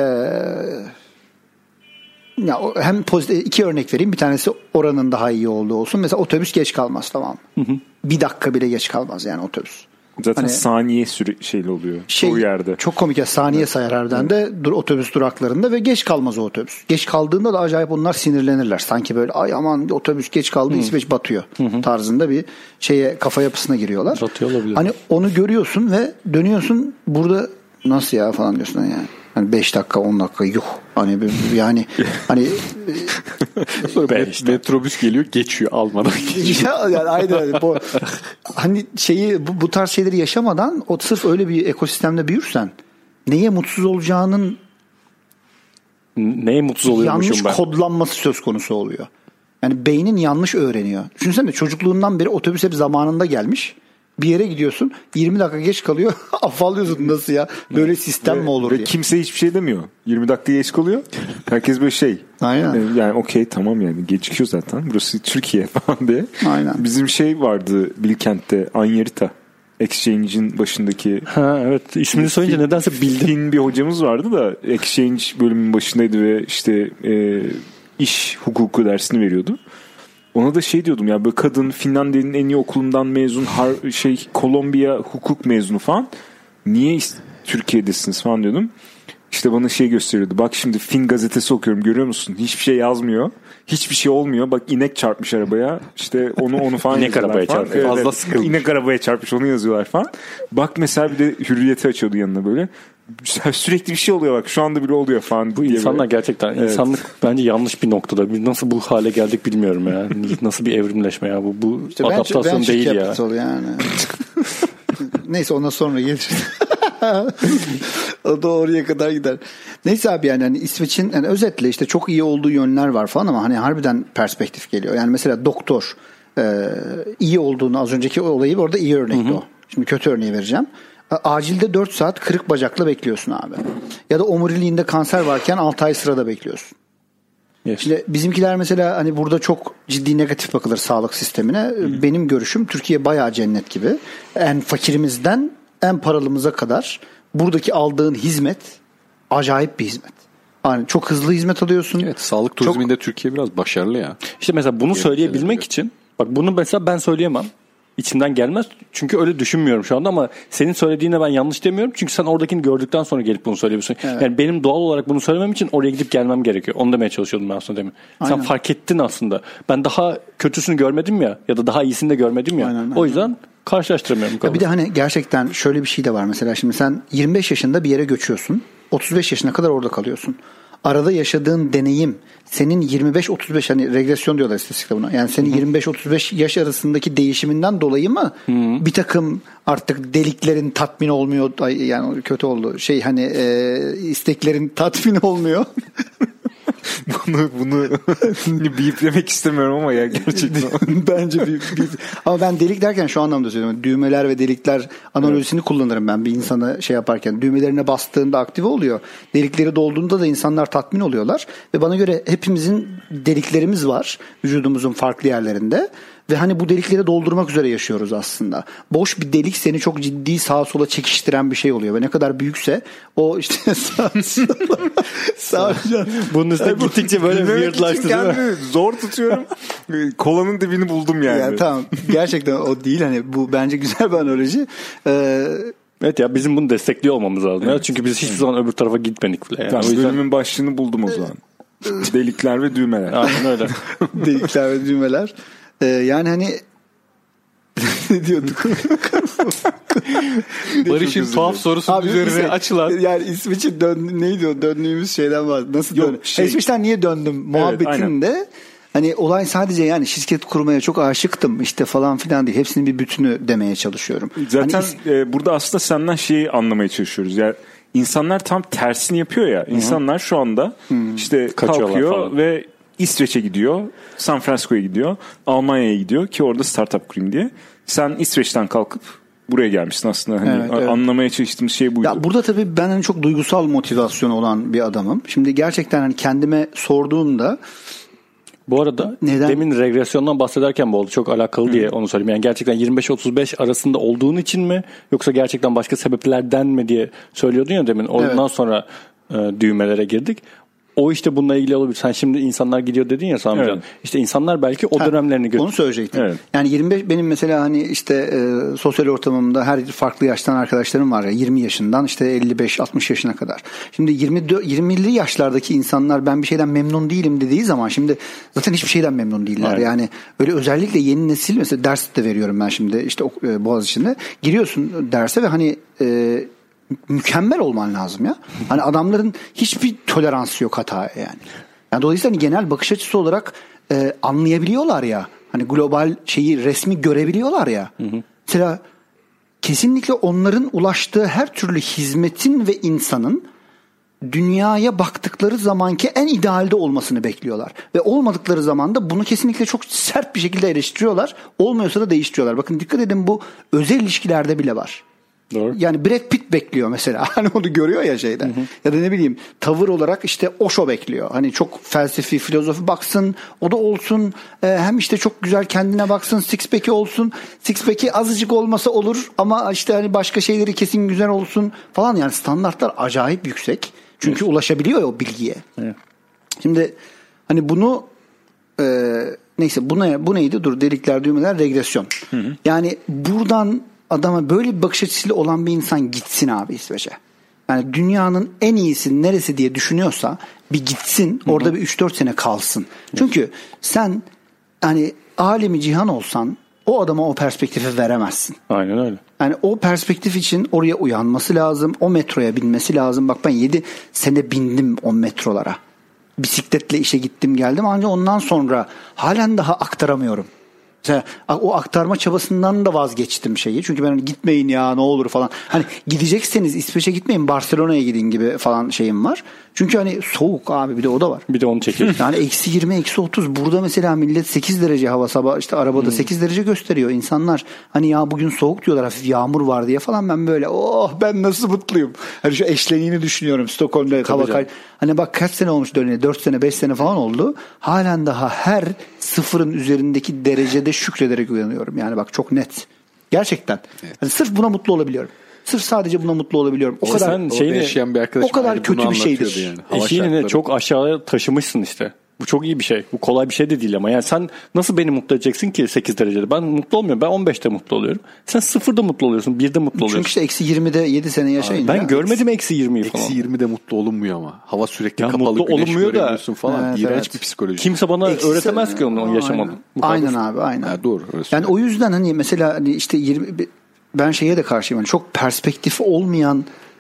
ya hem pozitif, iki örnek vereyim. Bir tanesi oranın daha iyi olduğu olsun. Mesela otobüs geç kalmaz, tamam. Hı hı. Bir dakika bile geç kalmaz yani otobüs. Zaten hani, saniye süre şeyli oluyor şey, çoğu yerde. Çok komik ya, saniye evet. sayar herden de dur, otobüs duraklarında ve geç kalmaz o otobüs. Geç kaldığında da acayip onlar sinirlenirler. Sanki böyle ay aman otobüs geç kaldı, hı. İsveç batıyor hı hı. tarzında bir şeye, kafa yapısına giriyorlar. Batıyor olabilir. Hani onu görüyorsun ve dönüyorsun, burada nasıl ya falan diyorsun yani. Hani beş dakika on dakika yuh. Hani yani hani sonra metrobüs geliyor geçiyor almadan. ya, yani aynen bu hani şeyi bu, bu tarz şeyleri yaşamadan o sırf öyle bir ekosistemde büyürsen neye mutsuz olacağının neye mutsuz oluyormuşum yanlış ben? kodlanması söz konusu oluyor. Yani beynin yanlış öğreniyor. Düşünsene çocukluğundan beri otobüs hep zamanında gelmiş. Bir yere gidiyorsun yirmi dakika geç kalıyor. Afallıyorsun nasıl ya? Böyle sistem ve, mi olur ve diye. Kimse hiçbir şey demiyor. yirmi dakika geç kalıyor. Herkes böyle şey. Aynen. Yani okey tamam yani gecikiyor zaten. Burası Türkiye falan diye. Aynen. Bizim şey vardı Bilkent'te Anyerita. Exchange'in başındaki. Ha evet ismini söyleyince nedense bildim. Fin bir hocamız vardı da Exchange bölümünün başındaydı ve işte e, iş hukuku dersini veriyordu. Ona da şey diyordum ya böyle kadın Finlandiya'nın en iyi okulundan mezun har, şey Kolombiya hukuk mezunu falan. Niye Türkiye'desiniz falan diyordum. İşte bana şey gösteriyordu. Bak şimdi Fin gazetesi okuyorum görüyor musun? Hiçbir şey yazmıyor. Hiçbir şey olmuyor. Bak inek çarpmış arabaya. İşte onu onu falan İnek arabaya falan. çarpıyor. Evet, Fazla evet. sıkılmış. İnek arabaya çarpmış onu yazıyorlar falan. Bak mesela bir de Hürriyet'i açıyordu yanına böyle. Sürekli bir şey oluyor bak şu anda bile oluyor falan. Bu insanlar böyle. gerçekten Evet. insanlık bence yanlış bir noktada. Biz nasıl bu hale geldik bilmiyorum ya. Nasıl bir evrimleşme ya bu. Bu İşte adaptasyon venture değil ya. capital yani. Neyse ondan sonra gelir. O da oraya kadar gider. Neyse abi yani hani İsveç'in yani özetle işte çok iyi olduğu yönler var falan ama hani harbiden perspektif geliyor. Yani mesela doktor e, iyi olduğunu az önceki olayı orada iyi örnekti o. Şimdi kötü örneği vereceğim. Acilde dört saat kırık bacakla bekliyorsun abi. Ya da omuriliğinde kanser varken altı ay sırada bekliyorsun. Yes. Şimdi bizimkiler mesela hani burada çok ciddi negatif bakılır sağlık sistemine. Hı. Benim görüşüm Türkiye bayağı cennet gibi. En fakirimizden en paralımıza kadar buradaki aldığın hizmet acayip bir hizmet. Yani çok hızlı hizmet alıyorsun. Evet, sağlık turizminde çok... Türkiye biraz başarılı ya. İşte mesela bunu söyleyebilmek için bak bunu mesela ben söyleyemem. İçimden gelmez. Çünkü öyle düşünmüyorum şu anda ama senin söylediğine ben yanlış demiyorum. Çünkü sen oradakini gördükten sonra gelip bunu söylüyorsun. Evet. Yani benim doğal olarak bunu söylemem için oraya gidip gelmem gerekiyor. Onu demeye çalışıyordum ben aslında demin. Aynen. Sen fark ettin aslında. Ben daha kötüsünü görmedim ya ya da daha iyisini de görmedim ya. Aynen, aynen. O yüzden karşılaştıramıyorum. Ya bir de hani gerçekten şöyle bir şey de var mesela şimdi sen yirmi beş yaşında bir yere göçüyorsun. otuz beş yaşına kadar orada kalıyorsun. Arada yaşadığın deneyim senin yirmi beş otuz beş hani regresyon diyorlar istatistikte buna. Yani senin yirmi beş otuz beş yaş arasındaki değişiminden dolayı mı Hı-hı. bir takım artık deliklerin tatmin olmuyor yani kötü oldu. Şey hani e, isteklerin tatmin olmuyor. bunu bunu biplemek istemiyorum ama ya gerçekten. Bence bir, bir ama ben delik derken şu anlamda söylüyorum. Düğmeler ve delikler analojisini evet. kullanırım ben bir insana şey yaparken. Düğmelerine bastığında aktive oluyor. Delikleri dolduğunda da insanlar tatmin oluyorlar ve bana göre hepimizin deliklerimiz var vücudumuzun farklı yerlerinde. Ve hani bu delikleri doldurmak üzere yaşıyoruz aslında. Boş bir delik seni çok ciddi sağa sola çekiştiren bir şey oluyor. Ve ne kadar büyükse o işte sağa sola. Sağ Bunun üstüne yani gittikçe böyle weirdlaştı değil mi? Zor tutuyorum. Kolanın dibini buldum yani. Yani tamam. Gerçekten o değil. Hani bu bence güzel bir analoji. Ee, Evet ya bizim bunu destekliyor olmamız lazım. Evet. Ya. Çünkü biz hiçbir zaman öbür tarafa gitmedik bile. Yani. Tamam, yüzden... Bölümün başlığını buldum o zaman. Delikler ve düğmeler. Aynen öyle. Delikler ve düğmeler. Ee, yani hani ne diyorduk? Barış'ın tuhaf sorusunun Abi, üzerine şey, açılan. Yani İsveç'in dön, neydi o döndüğümüz şeyden var. Nasıl dön? Şey, İsveç'ten niye döndüm muhabbetinde evet, hani olay sadece yani şirket kurmaya çok aşıktım işte falan filan değil. Hepsinin bir bütünü demeye çalışıyorum. Zaten hani, e, burada aslında senden şeyi anlamaya çalışıyoruz. Yani insanlar tam tersini yapıyor ya. İnsanlar Hı-hı. şu anda Hı-hı. işte kalkıyor falan. Ve İsveç'e gidiyor, San Francisco'ya gidiyor, Almanya'ya gidiyor ki orada startup kurayım diye. Sen İsveç'ten kalkıp buraya gelmişsin aslında. Hani evet, evet. Anlamaya çalıştığımız şey buydu. Ya burada tabii ben hani çok duygusal motivasyon olan bir adamım. Şimdi gerçekten hani kendime sorduğumda bu arada neden? Demin regresyondan bahsederken bu oldu çok alakalı Hı. diye onu söyleyeyim. Yani gerçekten yirmi beş otuz beş arasında olduğun için mi yoksa gerçekten başka sebeplerden mi diye söylüyordun ya demin. Ondan evet. sonra e, düğmelere girdik. O işte bununla ilgili olabilir. Sen şimdi insanlar gidiyor dedin ya Sami evet. Can. İşte insanlar belki o ha, dönemlerini götürüyor. Onu söyleyecektim. Evet. Yani yirmi beş benim mesela hani işte e, sosyal ortamımda her farklı yaştan arkadaşlarım var ya yirmi yaşından işte elli beş altmış yaşına kadar. Şimdi yirmi yirmili yaşlardaki insanlar ben bir şeyden memnun değilim dediği zaman şimdi zaten hiçbir şeyden memnun değiller. Evet. Yani öyle özellikle yeni nesil mesela ders de veriyorum ben şimdi işte e, Boğaziçi'nde. Giriyorsun derse ve hani e, mükemmel olman lazım ya. Hani adamların hiçbir toleransı yok hataya yani. Yani dolayısıyla hani genel bakış açısı olarak e, anlayabiliyorlar ya. Hani global şeyi resmi görebiliyorlar ya. Hı hı. Mesela kesinlikle onların ulaştığı her türlü hizmetin ve insanın dünyaya baktıkları zamanki en idealde olmasını bekliyorlar. Ve olmadıkları zaman da bunu kesinlikle çok sert bir şekilde eleştiriyorlar. Olmuyorsa da değiştiriyorlar. Bakın dikkat edin, bu özel ilişkilerde bile var. Doğru. Yani Brad Pitt bekliyor mesela. Hani onu görüyor ya şeyde. Hı hı. Ya da ne bileyim, tavır olarak işte Osho bekliyor. Hani çok felsefi, filozofi baksın, o da olsun. Ee, hem işte çok güzel kendine baksın, six pack'i olsun. Six pack'i azıcık olmasa olur ama işte hani başka şeyleri kesin güzel olsun falan. Yani standartlar acayip yüksek. Çünkü evet. ulaşabiliyor ya o bilgiye. Evet. Şimdi hani bunu e, neyse bu, ne, bu neydi? Dur, delikler, düğmeler, regresyon. Hı hı. Yani buradan adama böyle bir bakış açısıyla olan bir insan gitsin abi İsveç'e. Yani dünyanın en iyisi neresi diye düşünüyorsa bir gitsin, hı hı. orada bir üç dört sene kalsın. Evet. Çünkü sen hani alemi cihan olsan o adama o perspektifi veremezsin. Aynen öyle. Yani o perspektif için oraya uyanması lazım. O metroya binmesi lazım. Bak ben yedi sene bindim o metrolara. Bisikletle işe gittim geldim. Ancak ondan sonra halen daha aktaramıyorum. Mesela o aktarma çabasından da vazgeçtim şeyi. Çünkü ben hani gitmeyin ya ne olur falan. Hani gidecekseniz İsveç'e gitmeyin, Barcelona'ya gidin gibi falan şeyim var. Çünkü hani soğuk abi, bir de o da var. Bir de onu çekiyor. Yani eksi yirmi, eksi otuz. Burada mesela millet sekiz derece hava, sabah işte arabada hmm. sekiz derece gösteriyor. İnsanlar hani ya bugün soğuk diyorlar, hafif yağmur var diye falan. Ben böyle oh ben nasıl mutluyum. Hani şu eşleniğini düşünüyorum Stockholm'da hava kay. Hani bak kaç sene olmuş dönene, dört sene beş sene falan oldu. Halen daha her sıfırın üzerindeki derecede şükrederek uyanıyorum. Yani bak çok net. Gerçekten. Evet. Yani sırf buna mutlu olabiliyorum. Sırf sadece buna mutlu olabiliyorum. O, o kadar sen şeyini, yaşayan bir arkadaşım o kadar kötü bir şeydir. Yani. Eşiğini çok aşağıya taşımışsın işte. Bu çok iyi bir şey. Bu kolay bir şey de değil ama. Yani sen nasıl beni mutlu edeceksin ki sekiz derecede? Ben mutlu olmuyorum. Ben on beşte mutlu oluyorum. Sen sıfırda mutlu oluyorsun. birde mutlu oluyorsun. Çünkü işte eksi yirmide yedi sene yaşayınca. Ben görmedim eksi yirmiyi falan. Eksi yirmide mutlu olunmuyor ama. Hava sürekli ya kapalı, mutlu güneş göremiyorsun da. falan. Evet, İğrenç evet. bir psikoloji. Kimse bana eksi öğretemez ki onu, onu yaşamadım. Aynen abi aynen. Ha, doğru. Yani o yüzden hani mesela hani işte yirmi ben şeye de karşıyım. Yani çok perspektifi olmayan,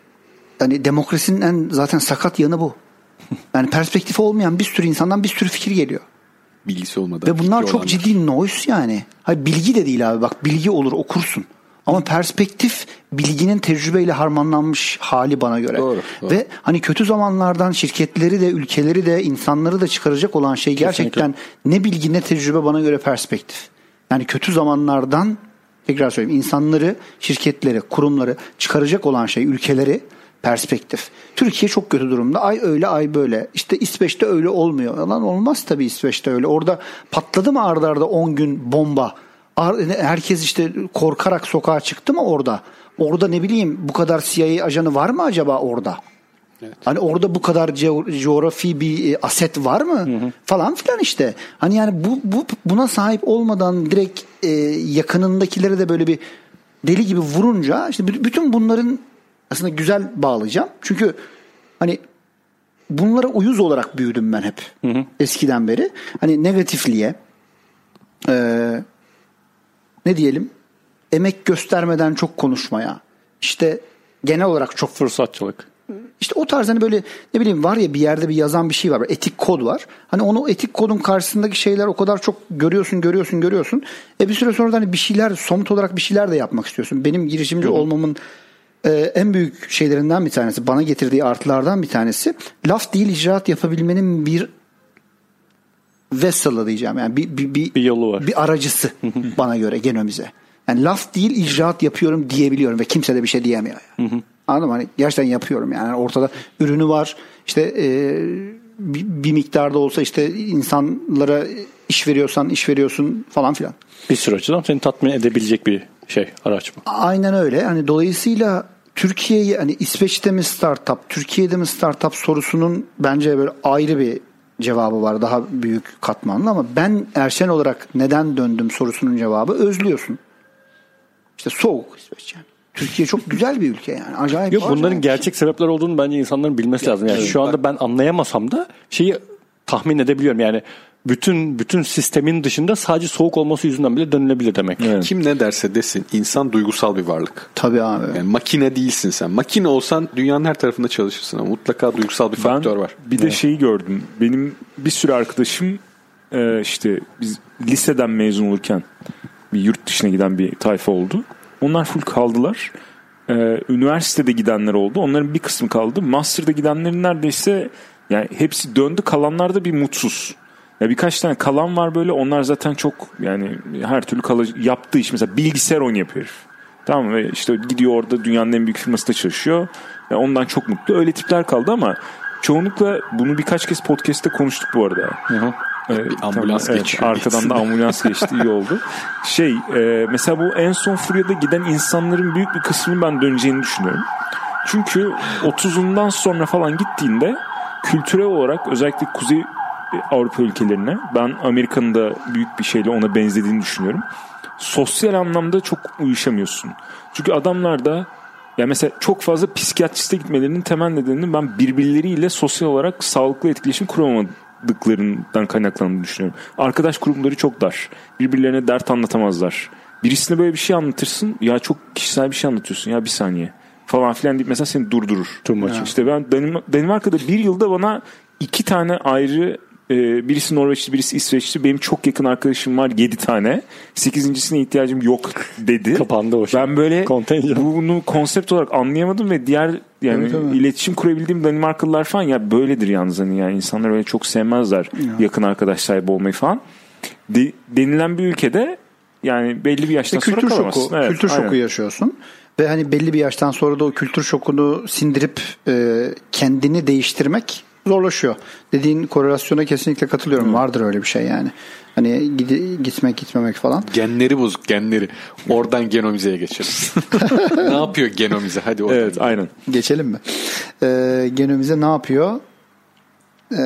hani demokrasinin en zaten sakat yanı bu. Yani perspektifi olmayan bir sürü insandan bir sürü fikir geliyor. Bilgisi olmadan. Ve bunlar çok olanlar. Ciddi noise yani. Hayır, bilgi de değil abi. Bak bilgi olur, okursun. Ama perspektif bilginin tecrübeyle harmanlanmış hali bana göre. Doğru, doğru. Ve hani kötü zamanlardan şirketleri de, ülkeleri de, insanları da çıkaracak olan şey gerçekten kesinlikle. Ne bilgi ne tecrübe, bana göre perspektif. Yani kötü zamanlardan, tekrar söyleyeyim, insanları, şirketleri, kurumları çıkaracak olan şey, ülkeleri, perspektif. Türkiye çok kötü durumda. Ay öyle ay böyle. İşte İsveç'te öyle olmuyor. Lan olmaz tabii İsveç'te öyle. Orada patladı mı arda arda on gün bomba? Herkes işte korkarak sokağa çıktı mı orada? Orada ne bileyim bu kadar C I A ajanı var mı acaba orada? Evet. Hani orada bu kadar ce- coğrafi bir aset var mı? Hı hı. Falan filan işte. Hani yani bu, bu buna sahip olmadan direkt e, yakınındakileri de böyle bir deli gibi vurunca işte bütün bunların aslında güzel bağlayacağım. Çünkü hani bunlara uyuz olarak büyüdüm ben hep. Hı hı. Eskiden beri. Hani negatifliğe e, ne diyelim, emek göstermeden çok konuşmaya, işte genel olarak çok fırsatçılık. İşte o tarz hani böyle ne bileyim var ya, bir yerde bir yazan bir şey var. Etik kod var. Hani onu etik kodun karşısındaki şeyler o kadar çok görüyorsun, görüyorsun, görüyorsun. E bir süre sonra da hani bir şeyler, somut olarak bir şeyler de yapmak istiyorsun. Benim girişimci Hı. olmamın e, en büyük şeylerinden bir tanesi, bana getirdiği artılardan bir tanesi, laf değil icraat yapabilmenin bir vessel'ı diyeceğim. Yani bir, bir, bir, bir yolu var. Bir aracısı bana göre genomize. Yani laf değil icraat yapıyorum diyebiliyorum ve kimse de bir şey diyemiyor. Yani. Hı hı. Anladın mı? Hani gerçekten yapıyorum yani. Ortada ürünü var. İşte e, bir, bir miktarda olsa işte insanlara iş veriyorsan iş veriyorsun falan filan. Bir sürü açıdan seni tatmin edebilecek bir şey, araç bu. Aynen öyle. Hani dolayısıyla Türkiye'yi, hani İsveç'te mi startup, Türkiye'de mi startup sorusunun bence böyle ayrı bir cevabı var. Daha büyük katmanlı, ama ben Erşen olarak neden döndüm sorusunun cevabı özlüyorsun. İşte soğuk İsveç yani. Türkiye çok güzel bir ülke yani. Acayip. Yok, bunların acayip gerçek şey. sebepler olduğunu bence insanların bilmesi ya, lazım. Yani evet, şu anda ben anlayamasam da şeyi tahmin edebiliyorum. Yani bütün bütün sistemin dışında sadece soğuk olması yüzünden bile dönülebilir demek. Evet. Kim ne derse desin, insan duygusal bir varlık. Tabii abi. Yani makine değilsin sen. Makine olsan dünyanın her tarafında çalışırsın ama mutlaka duygusal bir ben faktör var. Bir de evet. şeyi gördüm. Benim bir sürü arkadaşım işte biz liseden mezun olurken bir yurt dışına giden bir tayfa oldu. Onlar full kaldılar. Ee, üniversitede gidenler oldu. Onların bir kısmı kaldı. Master'da gidenlerin neredeyse yani hepsi döndü. Kalanlar da bir mutsuz. Ya birkaç tane kalan var böyle. Onlar zaten çok yani her türlü kalıcı, yaptığı iş mesela bilgisayar oyunu yapıyor herif. Tamam mı? İşte gidiyor orada dünyanın en büyük firmasında çalışıyor. Yani ondan çok mutlu. Öyle tipler kaldı ama çoğunlukla bunu birkaç kez podcast'te konuştuk bu arada. Hı hı. Evet, bir ambulans tamam, geçiyor. Evet, arkadan da ambulans geçti, iyi oldu. Şey e, mesela bu en son furyada giden insanların büyük bir kısmının ben döneceğini düşünüyorum. Çünkü otuzundan sonra falan gittiğinde kültürel olarak özellikle Kuzey Avrupa ülkelerine, ben Amerika'nın da büyük bir şeyle ona benzediğini düşünüyorum. Sosyal anlamda çok uyuşamıyorsun. Çünkü adamlar da ya mesela çok fazla psikiyatriste gitmelerinin temel nedenini ben birbirleriyle sosyal olarak sağlıklı etkileşim kuramadıklarından kaynaklandığını düşünüyorum. Arkadaş grupları çok dar. Birbirlerine dert anlatamazlar. Birisine böyle bir şey anlatırsın. Ya çok kişisel bir şey anlatıyorsun. Ya bir saniye falan filan deyip mesela seni durdurur. İşte ben Danim- Danimarka'da bir yılda bana iki tane ayrı e, birisi Norveçli, birisi İsveçli. Benim çok yakın arkadaşım var, yedi tane. Sekizincisine ihtiyacım yok dedi. Kapandı o şey. Ben böyle Kontenjan. bunu konsept olarak anlayamadım ve diğer yani Evet, evet. iletişim kurabildiğim Danimarkalılar falan ya böyledir yalnız hani yani insanlar öyle çok sevmezler Ya. yakın arkadaş sahibi olmayı falan. De, denilen bir ülkede yani belli bir yaştan İşte sonra kültür kalamazsın. şoku, Evet, kültür aynen. şoku yaşıyorsun ve hani belli bir yaştan sonra da o kültür şokunu sindirip e, kendini değiştirmek zorlaşıyor. Dediğin korelasyona kesinlikle katılıyorum. Hı. Vardır öyle bir şey yani. Hani gid- gitmek gitmemek falan. Genleri bozuk, genleri. Oradan genomizeye geçelim. Ne yapıyor genomize? Hadi oradan. Evet, aynen. Geçelim mi? Ee, genomize ne yapıyor? Ee,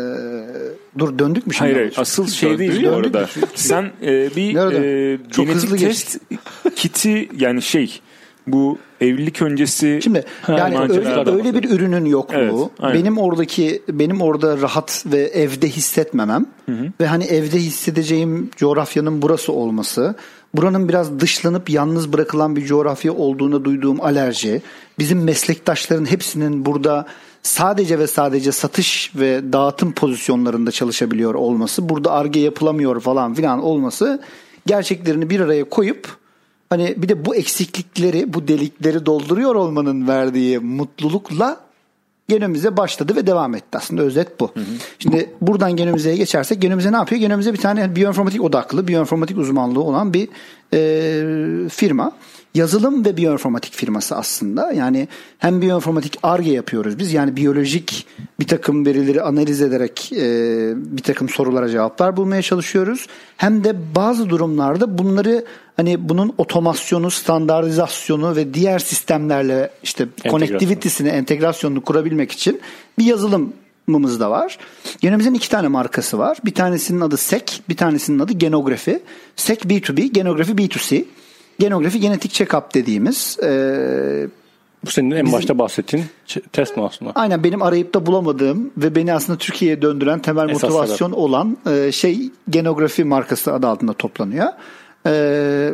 dur döndük mü şimdi? Hayır, hayır asıl şey değil bu Döndük arada. mü? Sen e, bir e, Çok hızlı genetik test kiti yani şey bu evlilik öncesi Şimdi yani öyle, maceralardan öyle bir ürünün yokluğu, Evet, aynen. benim oradaki benim orada rahat ve evde hissetmemem hı hı. ve hani evde hissedeceğim coğrafyanın burası olması, buranın biraz dışlanıp yalnız bırakılan bir coğrafya olduğuna duyduğum alerji, bizim meslektaşların hepsinin burada sadece ve sadece satış ve dağıtım pozisyonlarında çalışabiliyor olması, burada Ar-Ge yapılamıyor falan filan olması gerçeklerini bir araya koyup hani bir de bu eksiklikleri, bu delikleri dolduruyor olmanın verdiği mutlulukla genomize başladı ve devam etti. Aslında özet bu. Hı hı. Şimdi buradan genomizeye geçersek genomize ne yapıyor? Genomize bir tane biyoinformatik odaklı, biyoinformatik uzmanlığı olan bir e, firma. Yazılım ve biyoinformatik firması aslında. Yani hem biyoinformatik Ar-Ge yapıyoruz biz. Yani biyolojik bir takım verileri analiz ederek e, bir takım sorulara cevaplar bulmaya çalışıyoruz. Hem de bazı durumlarda bunları hani bunun otomasyonu, standartizasyonu ve diğer sistemlerle işte connectivity'sini, entegrasyonunu kurabilmek için bir yazılımımız da var. Genomizin iki tane markası var. Bir tanesinin adı S E C, bir tanesinin adı Genografi. S E C B iki B, Genografi B iki C. Genografi genetik check-up dediğimiz. E, Bu senin en bizim, başta bahsettiğin test mi aslında? Aynen benim arayıp da bulamadığım ve beni aslında Türkiye'ye döndüren temel Esas motivasyon sebep. olan e, şey Genografi markası adı altında toplanıyor. Ee,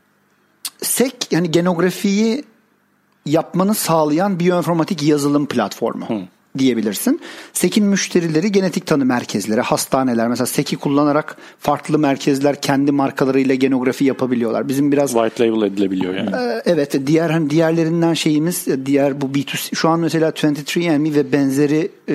S E C yani genografiyi yapmanı sağlayan biyoinformatik yazılım platformu hmm. diyebilirsin. S E C'in müşterileri genetik tanı merkezleri, hastaneler. Mesela S E C'i kullanarak farklı merkezler kendi markalarıyla genografi yapabiliyorlar. Bizim biraz white label edilebiliyor yani. E, evet, diğer hani diğerlerinden şeyimiz diğer bu B iki C şu an mesela yirmi üç and me ve benzeri e,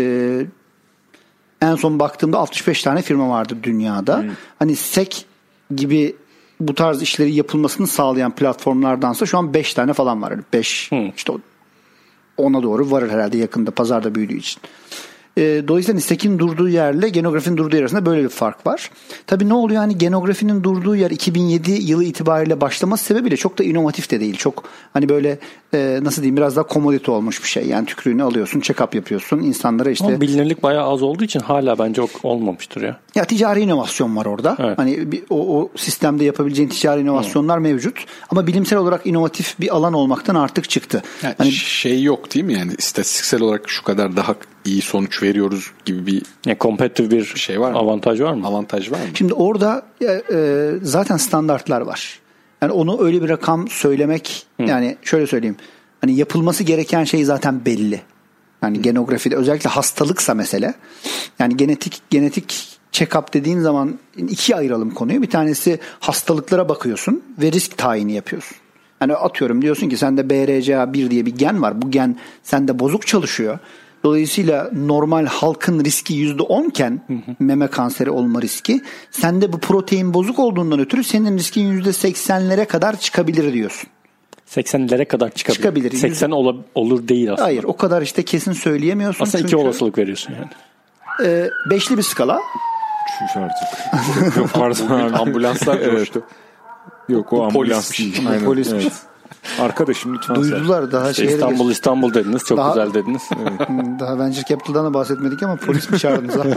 en son baktığımda altmış beş tane firma vardı dünyada. Hmm. Hani S E C gibi bu tarz işleri yapılmasını sağlayan platformlardansa şu an beş tane falan var. Yani beş hmm. işte ona doğru varır herhalde yakında pazarda büyüdüğü için. E, dolayısıyla S E C'in durduğu yerle genografinin durduğu yer arasında böyle bir fark var. Tabii ne oluyor? Hani genografinin durduğu yer iki bin yedi yılı itibariyle başlaması sebebiyle çok da inovatif de değil. Çok hani böyle e, nasıl diyeyim biraz daha komodite olmuş bir şey. Yani tükürüğünü alıyorsun, check-up yapıyorsun. İnsanlara işte. Ama bilinirlik bayağı az olduğu için hala bence olmamıştır ya. Ya ticari inovasyon var orada. Evet. Hani bir, o, o sistemde yapabileceğin ticari inovasyonlar hmm. mevcut. Ama bilimsel olarak inovatif bir alan olmaktan artık çıktı. Yani hani şey yok değil mi? Yani istatistiksel olarak şu kadar daha iyi sonuç veriyoruz gibi bir yani kompetitif bir şey var mı? Avantaj var mı? Avantaj var mı? Şimdi orada e, zaten standartlar var. Yani onu öyle bir rakam söylemek Hı. yani şöyle söyleyeyim. Hani yapılması gereken şey zaten belli. Yani Hı. genografide özellikle hastalıksa mesele. Yani genetik genetik check-up dediğin zaman ikiye ayıralım konuyu. Bir tanesi hastalıklara bakıyorsun ve risk tayini yapıyorsun. Hani atıyorum diyorsun ki sende B R C A bir diye bir gen var. Bu gen sende bozuk çalışıyor. Dolayısıyla normal halkın riski yüzde on iken meme kanseri olma riski, sende bu protein bozuk olduğundan ötürü senin riskin yüzde seksenlere kadar çıkabilir diyorsun. seksenlere kadar çıkabilir. çıkabilir. seksen ol, olur değil aslında. Hayır, o kadar işte kesin söyleyemiyorsun. Aslında çünkü, iki olasılık veriyorsun yani. E, beşli bir skala. Çüş artık. Yok pardon abi. Ambulanslar coştu. Yok o ambulans değil. Aynen. Polismiş. Evet. Arkadaşım lütfen. Duydular daha işte şeye İstanbul geç. İstanbul dediniz. Çok Daha, güzel dediniz. Evet. Daha Venture Capital'dan da bahsetmedik ama polis mi çağırdınız abi?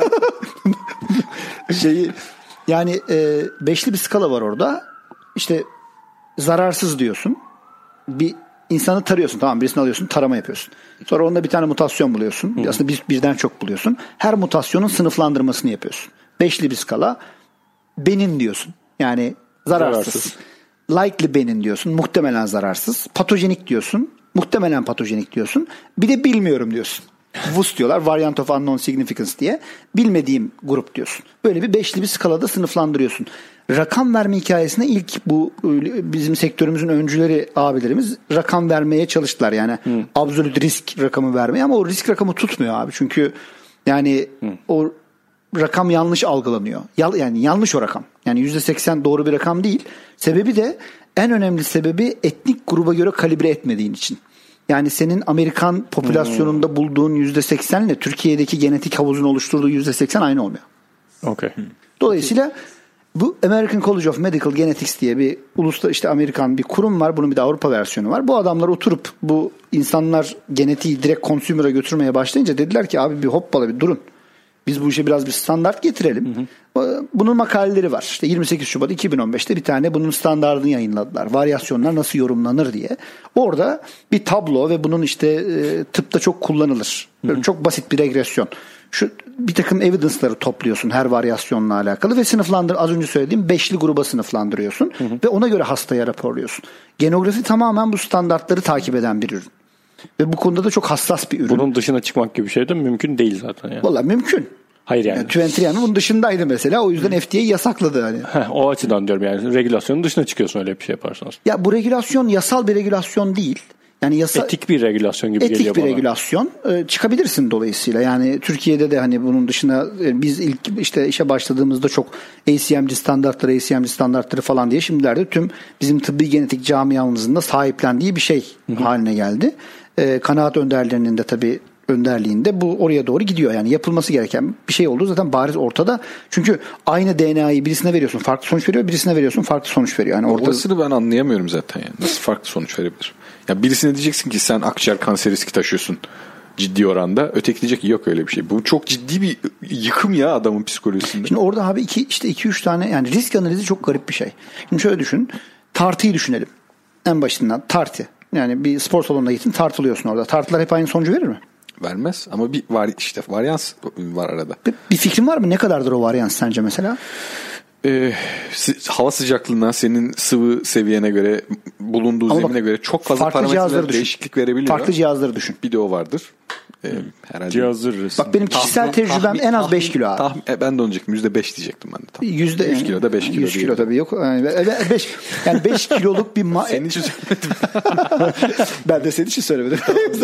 Şeyi, yani e, beşli bir skala var orada. İşte zararsız diyorsun. Bir insanı tarıyorsun, tamam, birisini alıyorsun, tarama yapıyorsun. Sonra onda bir tane mutasyon buluyorsun. Hı. Aslında bir, birden çok buluyorsun. Her mutasyonun sınıflandırmasını yapıyorsun. Beşli bir skala. Benin diyorsun. Yani zararsız. zararsız. Likely benin diyorsun. Muhtemelen zararsız. Patojenik diyorsun. Muhtemelen patojenik diyorsun. Bir de bilmiyorum diyorsun. V U S diyorlar. Variant of Unknown Significance diye. Bilmediğim grup diyorsun. Böyle bir beşli bir skalada sınıflandırıyorsun. Rakam verme hikayesine ilk bu bizim sektörümüzün öncüleri abilerimiz rakam vermeye çalıştılar. Yani hmm. absolute risk rakamı vermeye, ama o risk rakamı tutmuyor abi. Çünkü yani hmm. o rakam yanlış algılanıyor. Yani yanlış o rakam. Yani yüzde seksen doğru bir rakam değil. Sebebi de, en önemli sebebi etnik gruba göre kalibre etmediğin için. Yani senin Amerikan popülasyonunda hmm. bulduğun yüzde seksenle Türkiye'deki genetik havuzun oluşturduğu yüzde seksen aynı olmuyor. Okay. Dolayısıyla bu American College of Medical Genetics diye bir uluslararası işte Amerikan bir kurum var. Bunun bir de Avrupa versiyonu var. Bu adamlar oturup bu insanlar genetiği direkt consumer'a götürmeye başlayınca dediler ki abi bir hoppala bir durun. Biz bu işe biraz bir standart getirelim. Hı hı. Bunun makaleleri var. İşte yirmi sekiz Şubat iki bin on beşte bir tane bunun standartını yayınladılar. Varyasyonlar nasıl yorumlanır diye. Orada bir tablo ve bunun işte e, tıpta çok kullanılır. Böyle çok basit bir regresyon. Şu bir takım evidence'ları topluyorsun her varyasyonla alakalı ve sınıflandır. Az önce söylediğim beşli gruba sınıflandırıyorsun. Hı hı. Ve ona göre hastaya raporluyorsun. Genografi tamamen bu standartları takip eden bir ürün. Ve bu konuda da çok hassas bir ürün. Bunun dışına çıkmak gibi bir şey de mümkün değil zaten. Yani. Vallahi mümkün. Hayır yani. yani yirmi üç bunun dışındaydı mesela. O yüzden Hı. F D A yasakladı. Hani. Heh, o açıdan diyorum yani. Regülasyonun dışına çıkıyorsun öyle bir şey yaparsanız. Ya bu regülasyon yasal bir regülasyon değil. Yani yasa, etik bir regülasyon gibi etik geliyor bana. Etik bir regülasyon. Ee, çıkabilirsin dolayısıyla. Yani Türkiye'de de hani bunun dışına biz ilk işte işe başladığımızda çok A C M G standartları, A C M G standartları falan diye şimdilerde tüm bizim tıbbi genetik camiamızın da sahiplendiği bir şey Hı-hı. haline geldi. Ee, kanaat önderlerinin de tabii önderliğinde bu oraya doğru gidiyor. Yani yapılması gereken bir şey olduğu zaten bariz ortada. Çünkü aynı D N A'yı birisine veriyorsun farklı sonuç veriyor, birisine veriyorsun farklı sonuç veriyor. Yani orada... Orasını ben anlayamıyorum zaten yani. Nasıl farklı sonuç verebilir? Ya birisine diyeceksin ki sen akciğer kanseri riski taşıyorsun ciddi oranda. Öteki diyecek ki yok öyle bir şey. Bu çok ciddi bir yıkım ya adamın psikolojisinde. Şimdi orada abi iki işte iki üç tane yani risk analizi çok garip bir şey. Şimdi şöyle düşün. Tartıyı düşünelim. En başından tartı. Yani bir spor salonuna gittin tartılıyorsun orada. Tartılar hep aynı sonucu verir mi? Vermez ama bir var işte varyans var arada. Bir, bir fikrin var mı? Ne kadardır o varyans sence mesela? Ee, hava sıcaklığına, senin sıvı seviyene göre, bulunduğu ama zemine bak, göre çok fazla parametreler değişiklik verebiliyor. Farklı cihazları düşün. Bir de o vardır. Ee, herhalde. Cihazları resim. Bak benim kişisel tahmin, tecrübem tahmin, en az tahmin, beş kilo abi. Tahmin, ben de onu diyecektim. yüzde beş diyecektim ben de. Tam. Yüzde, yüz kilo da beş kilo. yüz kilo tabii yok. Yani beş, yani beş kiloluk bir ma- senin için söylemedim. Ben de senin için söylemedim.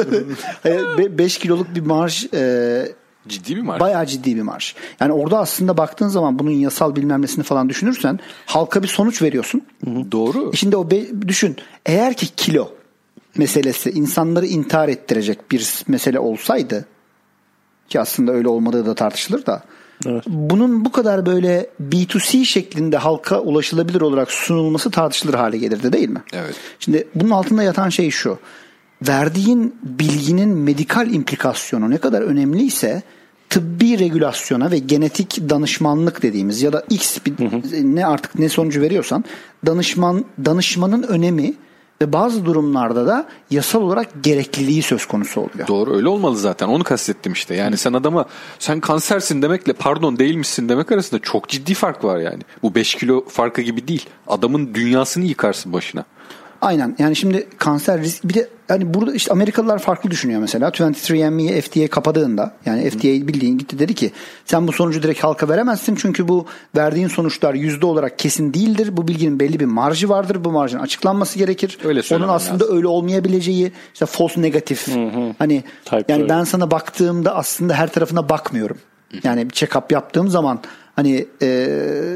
beş kiloluk bir marj e, ciddi bir marj. Bayağı ciddi bir marj. Yani orada aslında baktığın zaman bunun yasal bilmem nesini falan düşünürsen halka bir sonuç veriyorsun. Hı-hı. Doğru. Şimdi o be- düşün. Eğer ki kilo meselesi insanları intihar ettirecek bir mesele olsaydı, ki aslında öyle olmadığı da tartışılır da, evet. Bunun bu kadar böyle B iki C şeklinde halka ulaşılabilir olarak sunulması tartışılır hale gelirdi değil mi? Evet. Şimdi bunun altında yatan şey şu. Verdiğin bilginin medikal implikasyonu ne kadar önemliyse tıbbi regülasyona ve genetik danışmanlık dediğimiz ya da X bir, hı hı. ne artık ne sonucu veriyorsan danışman danışmanın önemi ve bazı durumlarda da yasal olarak gerekliliği söz konusu oluyor. Doğru, öyle olmalı zaten. Onu kastettim işte. Yani Hı. sen adama sen kansersin demekle pardon değilmişsin demek arasında çok ciddi fark var yani. Bu beş kilo farkı gibi değil. Adamın dünyasını yıkarsın başına. Aynen. Yani şimdi kanser risk bir de hani burada işte Amerikalılar farklı düşünüyor mesela. yirmi üç and me'yi F D A kapadığında yani F D A bildiğin gitti dedi ki sen bu sonucu direkt halka veremezsin çünkü bu verdiğin sonuçlar yüzde olarak kesin değildir. Bu bilginin belli bir marjı vardır. Bu marjın açıklanması gerekir. Öyle Onun aslında lazım. Öyle olmayabileceği işte false negatif. Hı hı. Hani Type yani öyle. Ben sana baktığımda aslında her tarafına bakmıyorum. Yani bir check-up yaptığım zaman hani eee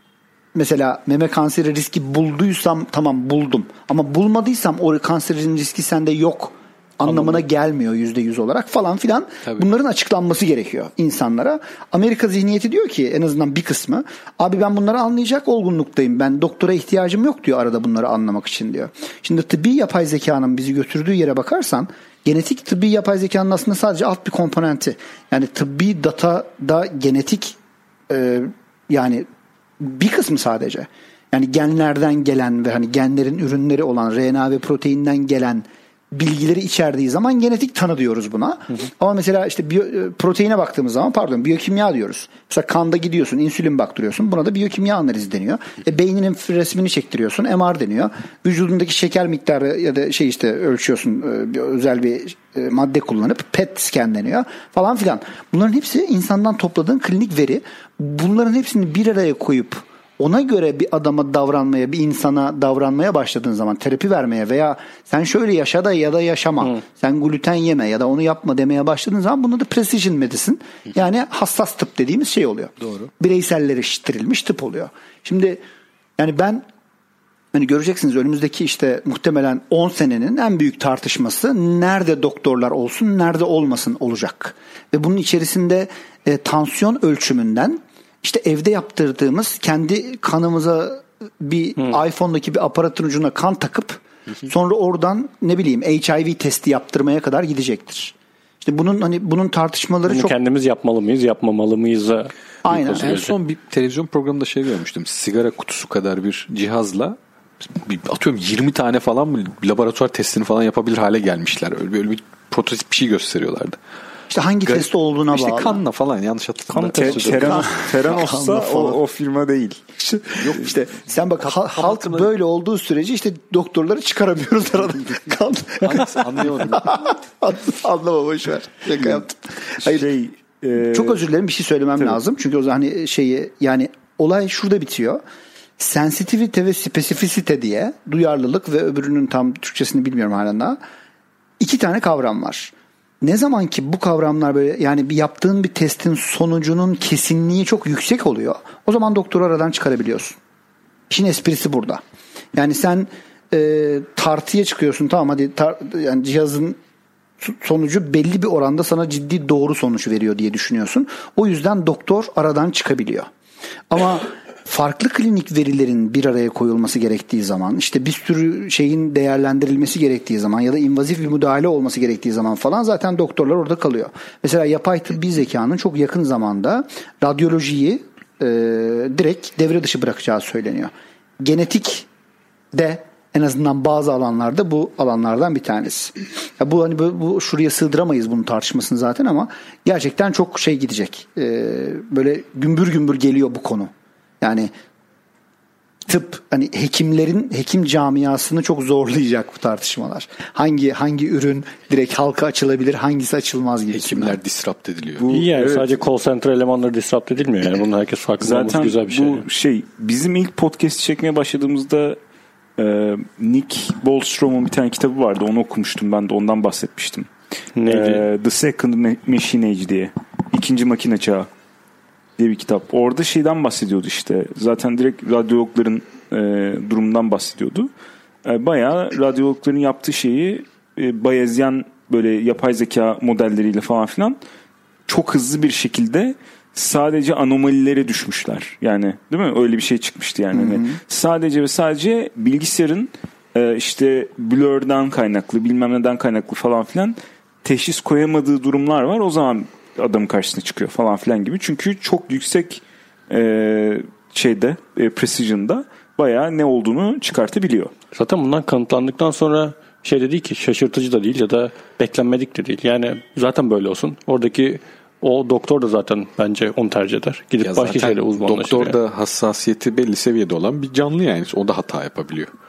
mesela meme kanseri riski bulduysam tamam buldum. Ama bulmadıysam o kanserin riski sende yok anlamına gelmiyor yüzde yüz olarak falan filan. Tabii. Bunların açıklanması gerekiyor insanlara. Amerika zihniyeti diyor ki en azından bir kısmı abi ben bunları anlayacak olgunluktayım. Ben doktora ihtiyacım yok diyor arada bunları anlamak için diyor. Şimdi tıbbi yapay zekanın bizi götürdüğü yere bakarsan genetik tıbbi yapay zekanın aslında sadece alt bir komponenti. Yani tıbbi datada genetik e, yani bir kısmı sadece. Yani genlerden gelen ve hani genlerin ürünleri olan R N A ve proteinden gelen bilgileri içerdiği zaman genetik tanı diyoruz buna. Hı hı. Ama mesela işte biyo, proteine baktığımız zaman pardon biyokimya diyoruz. Mesela kanda gidiyorsun, insülin baktırıyorsun. Buna da biyokimya analizi deniyor. E, beyninin resmini çektiriyorsun, M R deniyor. Vücudundaki şeker miktarı ya da şey işte ölçüyorsun, e, bir özel bir e, madde kullanıp P E T scan deniyor falan filan. Bunların hepsi insandan topladığın klinik veri. Bunların hepsini bir araya koyup ona göre bir adama davranmaya, bir insana davranmaya başladığın zaman terapi vermeye veya sen şöyle yaşa da ya da yaşama, hmm. sen gluten yeme ya da onu yapma demeye başladığın zaman bunda da precision medicine yani hassas tıp dediğimiz şey oluyor. Doğru. Bireyselleştirilmiş tıp oluyor. Şimdi yani ben hani göreceksiniz önümüzdeki işte muhtemelen on senenin en büyük tartışması nerede doktorlar olsun, nerede olmasın olacak. Ve bunun içerisinde e, tansiyon ölçümünden İşte evde yaptırdığımız kendi kanımıza bir hmm. iPhone'daki bir aparatın ucuna kan takıp sonra oradan ne bileyim H I V testi yaptırmaya kadar gidecektir. İşte bunun hani bunun tartışmaları Bunu çok kendimiz yapmalı mıyız, yapmamalı mıyız? Aynen. En son bir televizyon programında şey görmüştüm. Sigara kutusu kadar bir cihazla bir, atıyorum yirmi tane falan mı laboratuvar testini falan yapabilir hale gelmişler. Öyle böyle bir prototip bir şey gösteriyorlardı. İşte hangi Gar- test olduğuna işte bağlı. İşte kanla falan yanlış hatırlamıyorum. Teranos Teranos'sa o, o firma değil. Yok işte sen bak ha, halk böyle olduğu sürece işte doktorları çıkaramıyoruz aradan. Kan. Anlayamadım. Anlama boşver. Şaka yaptım. Hayır. Şey, e... Çok özür dilerim bir şey söylemem Tabii. lazım. Çünkü o zaman hani şeyi yani olay şurada bitiyor. Sensitivite ve spesifisite diye duyarlılık ve öbürünün tam Türkçesini bilmiyorum halen daha. İki tane kavram var. Ne zaman ki bu kavramlar böyle yani bir yaptığın bir testin sonucunun kesinliği çok yüksek oluyor. O zaman doktoru aradan çıkarabiliyorsun. İşin esprisi burada. Yani sen e, tartıya çıkıyorsun tamam hadi tar- yani cihazın sonucu belli bir oranda sana ciddi doğru sonuç veriyor diye düşünüyorsun. O yüzden doktor aradan çıkabiliyor. Ama farklı klinik verilerin bir araya koyulması gerektiği zaman işte bir sürü şeyin değerlendirilmesi gerektiği zaman ya da invazif bir müdahale olması gerektiği zaman falan zaten doktorlar orada kalıyor. Mesela yapay tıbbi zekanın çok yakın zamanda radyolojiyi e, direkt devre dışı bırakacağı söyleniyor. Genetik de en azından bazı alanlarda bu alanlardan bir tanesi. Ya bu hani bu, bu şuraya sığdıramayız bunun tartışmasını zaten ama gerçekten çok şey gidecek. E, böyle gümbür gümbür geliyor bu konu. Yani tıp hani hekimlerin hekim camiasını çok zorlayacak bu tartışmalar. Hangi hangi ürün direkt halka açılabilir, hangisi açılmaz gibi. Hekimler disrupt ediliyor. Bu, İyi yani evet. Sadece call center elemanları disrupt edilmiyor yani. Bunun herkes farkında olması güzel bir şey. Zaten bu şey bizim ilk podcast çekmeye başladığımızda e, Nick Bostrom bir tane kitabı vardı. Onu okumuştum ben de ondan bahsetmiştim. Neydi? E, The Second Machine Age diye. İkinci makine çağı diye bir kitap. Orada şeyden bahsediyordu işte. Zaten direkt radyologların e, durumundan bahsediyordu. E, bayağı radyologların yaptığı şeyi e, Bayezyen böyle yapay zeka modelleriyle falan filan çok hızlı bir şekilde sadece anomalilere düşmüşler. Yani değil mi? Öyle bir şey çıkmıştı yani. yani sadece ve sadece bilgisayarın e, işte blur'dan kaynaklı bilmem neden kaynaklı falan filan teşhis koyamadığı durumlar var. O zaman adamın karşısına çıkıyor falan filan gibi. Çünkü çok yüksek e, şeyde e, precision'da bayağı ne olduğunu çıkartabiliyor. Zaten bundan kanıtlandıktan sonra şey de değil ki şaşırtıcı da değil ya da beklenmedik de değil. Yani zaten böyle olsun. Oradaki o doktor da zaten bence onu tercih eder. Gidip ya başka şeyle uzmanlaşır. Doktor da yani. hassasiyeti belli seviyede olan bir canlı yani. O da hata yapabiliyor.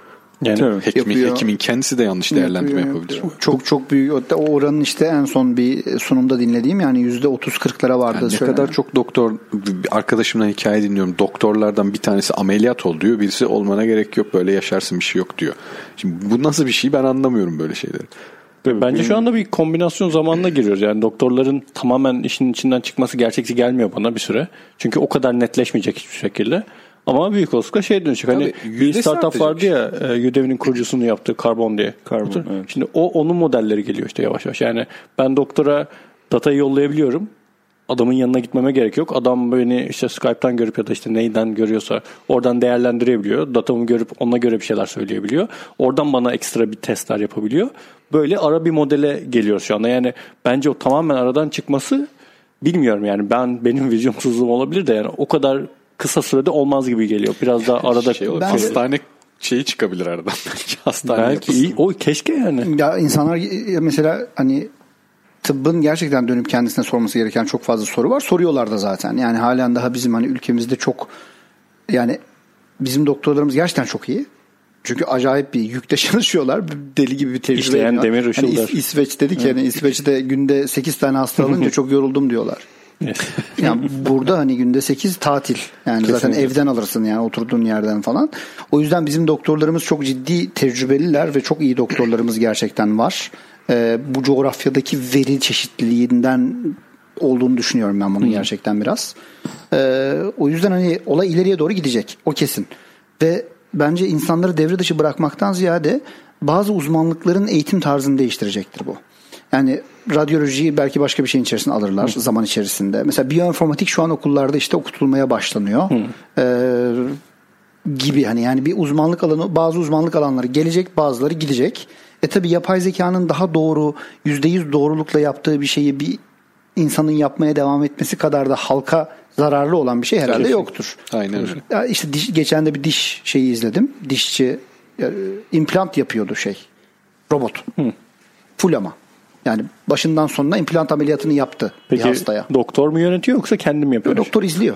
Yani hekimin, hekimin kendisi de yanlış değerlendirme yapıyor, yapabilir. Yapıyor. Çok çok büyük. O oranın işte en son bir sunumda dinlediğim yani yüzde otuz kırklara vardı. Yani ne söylenen. kadar çok doktor, arkadaşımdan hikaye dinliyorum. Doktorlardan bir tanesi ameliyat ol diyor. Birisi olmana gerek yok, böyle yaşarsın, bir şey yok diyor. Şimdi bu nasıl bir şey, ben anlamıyorum böyle şeyleri. Bence şu anda bir kombinasyon zamanına giriyoruz. Yani doktorların tamamen işin içinden çıkması gerçekçi gelmiyor bana bir süre. Çünkü o kadar netleşmeyecek hiçbir şekilde. Ama büyük olasılıkla şey dönecek. Hani bir startup vardı ya, e, Udemy'nin kurucusunu yaptığı Karbon diye. Karbon, evet. Şimdi o onun modelleri geliyor işte yavaş yavaş. Yani ben doktora datayı yollayabiliyorum. Adamın yanına gitmeme gerek yok. Adam beni işte Skype'tan görüp ya da işte neyden görüyorsa oradan değerlendirebiliyor. Datamı görüp ona göre bir şeyler söyleyebiliyor. Oradan bana ekstra bir testler yapabiliyor. Böyle ara bir modele geliyoruz şu anda. Yani bence o tamamen aradan çıkması, bilmiyorum yani, ben benim vizyonsuzluğum olabilir de yani o kadar kısa sürede olmaz gibi geliyor. Biraz daha arada şey, hastane şeyi çıkabilir aradan. Hastane belki iyi. O keşke yani. Ya insanlar mesela hani tıbbın gerçekten dönüp kendisine sorması gereken çok fazla soru var. Soruyorlar da zaten. Yani halen daha bizim hani ülkemizde çok, yani bizim doktorlarımız gerçekten çok iyi. Çünkü acayip bir yükte çalışıyorlar. Deli gibi bir tecrübe. İşleyen demir ışıldar. Hani İs- İsveç dedik yani İsveç'te günde sekiz tane hasta alınca çok yoruldum diyorlar. Yani burada hani günde sekiz tatil. Yani kesinlikle. Zaten evden alırsın yani oturduğun yerden falan. O yüzden bizim doktorlarımız çok ciddi tecrübeliler ve çok iyi doktorlarımız gerçekten var. Ee, bu coğrafyadaki veri çeşitliliğinden olduğunu düşünüyorum ben bunun gerçekten biraz. Ee, o yüzden hani olay ileriye doğru gidecek. O kesin. Ve bence insanları devre dışı bırakmaktan ziyade bazı uzmanlıkların eğitim tarzını değiştirecektir bu. Yani radyolojiyi belki başka bir şeyin içerisine alırlar Hı. zaman içerisinde. Mesela biyoinformatik şu an okullarda işte okutulmaya başlanıyor. Ee, gibi hani yani bir uzmanlık alanı, bazı uzmanlık alanları gelecek, bazıları gidecek. E tabi yapay zekanın daha doğru, yüzde yüz doğrulukla yaptığı bir şeyi bir insanın yapmaya devam etmesi kadar da halka zararlı olan bir şey herhalde Kesin. yoktur. Aynen öyle. Ya işte diş, geçen de bir diş şeyi izledim. Dişçi yani, implant yapıyordu şey. Robot. Hı. Full ama. Yani başından sonuna implant ameliyatını yaptı Peki, bir hastaya. Doktor mu yönetiyor yoksa kendi mi yapıyor? Doktor izliyor.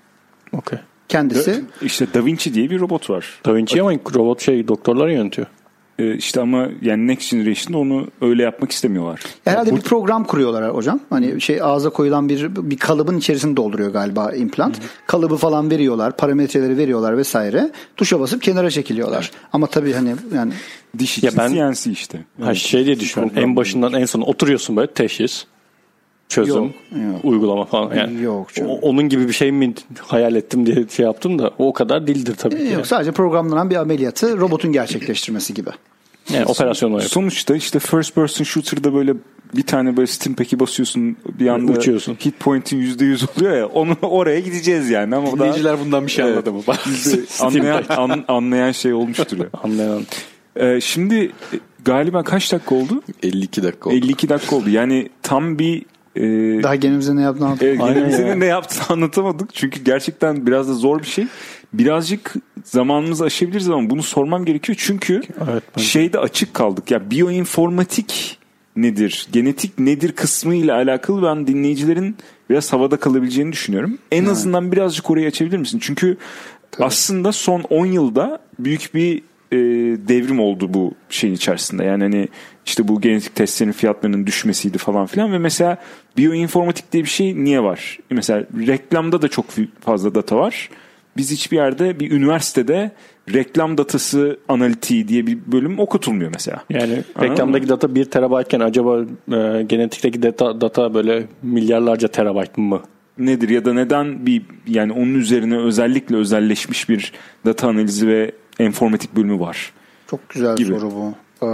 Okay. Kendisi. İşte Da Vinci diye bir robot var. Da Vinci ama robot şey doktorlar yönetiyor. Ee, işte ama yani Next Generation'da onu öyle yapmak istemiyorlar. Herhalde bu... bir program kuruyorlar hocam. Hani şey ağza koyulan bir bir kalıbın içerisinde dolduruyor galiba implant. Hı-hı. Kalıbı falan veriyorlar, parametreleri veriyorlar vesaire. Tuşa basıp kenara çekiliyorlar. Evet. Ama tabii hani yani diş için ben, C N C işte. Ha yani, şey diye düşünüyorum. En başından en sona oturuyorsun böyle teşhis, çözüm, yok, yok. uygulama falan. Yani yok canım. Onun gibi bir şey mi hayal ettim diye şey yaptım da o kadar değildir tabii ki. Yok yani. Sadece programlanan bir ameliyatı robotun gerçekleştirmesi gibi. Yani operasyon olarak. Sonuçta işte first person shooter'da böyle bir tane böyle Steam Pack'i basıyorsun, bir anda uçuyorsun. Hit point'in yüzde yüz oluyor ya, onu oraya gideceğiz yani. Ama dinleyiciler daha, bundan bir şey anladı mı? anlayan, an, anlayan şey olmuştur ya. Anlayan. Ee, şimdi galiba kaç dakika oldu? elli iki dakika oldu. elli iki dakika oldu. Yani tam bir Ee, daha genimize ne yaptığını anlatamadık. Evet, genimize ne yaptığını anlatamadık. Çünkü gerçekten biraz da zor bir şey. Birazcık zamanımızı aşabiliriz ama bunu sormam gerekiyor. Çünkü evet, şeyde açık kaldık. Ya biyoinformatik nedir, genetik nedir kısmı ile alakalı ben dinleyicilerin biraz havada kalabileceğini düşünüyorum. En evet. azından birazcık orayı açabilir misin? Çünkü tabii. aslında son on yılda büyük bir e, devrim oldu bu şeyin içerisinde. Yani hani işte bu genetik testlerin fiyatlarının düşmesiydi falan filan ve mesela biyoinformatik diye bir şey niye var? Mesela reklamda da çok fazla data var. Biz hiçbir yerde bir üniversitede reklam datası analitiği diye bir bölüm okutulmuyor mesela. Yani Anladın reklamdaki mı? Data bir terabaytken acaba e, genetikteki data, data böyle milyarlarca terabayt mı? Nedir ya da neden bir yani onun üzerine özellikle özelleşmiş bir data analizi ve informatik bölümü var? Çok güzel gibi. Soru bu.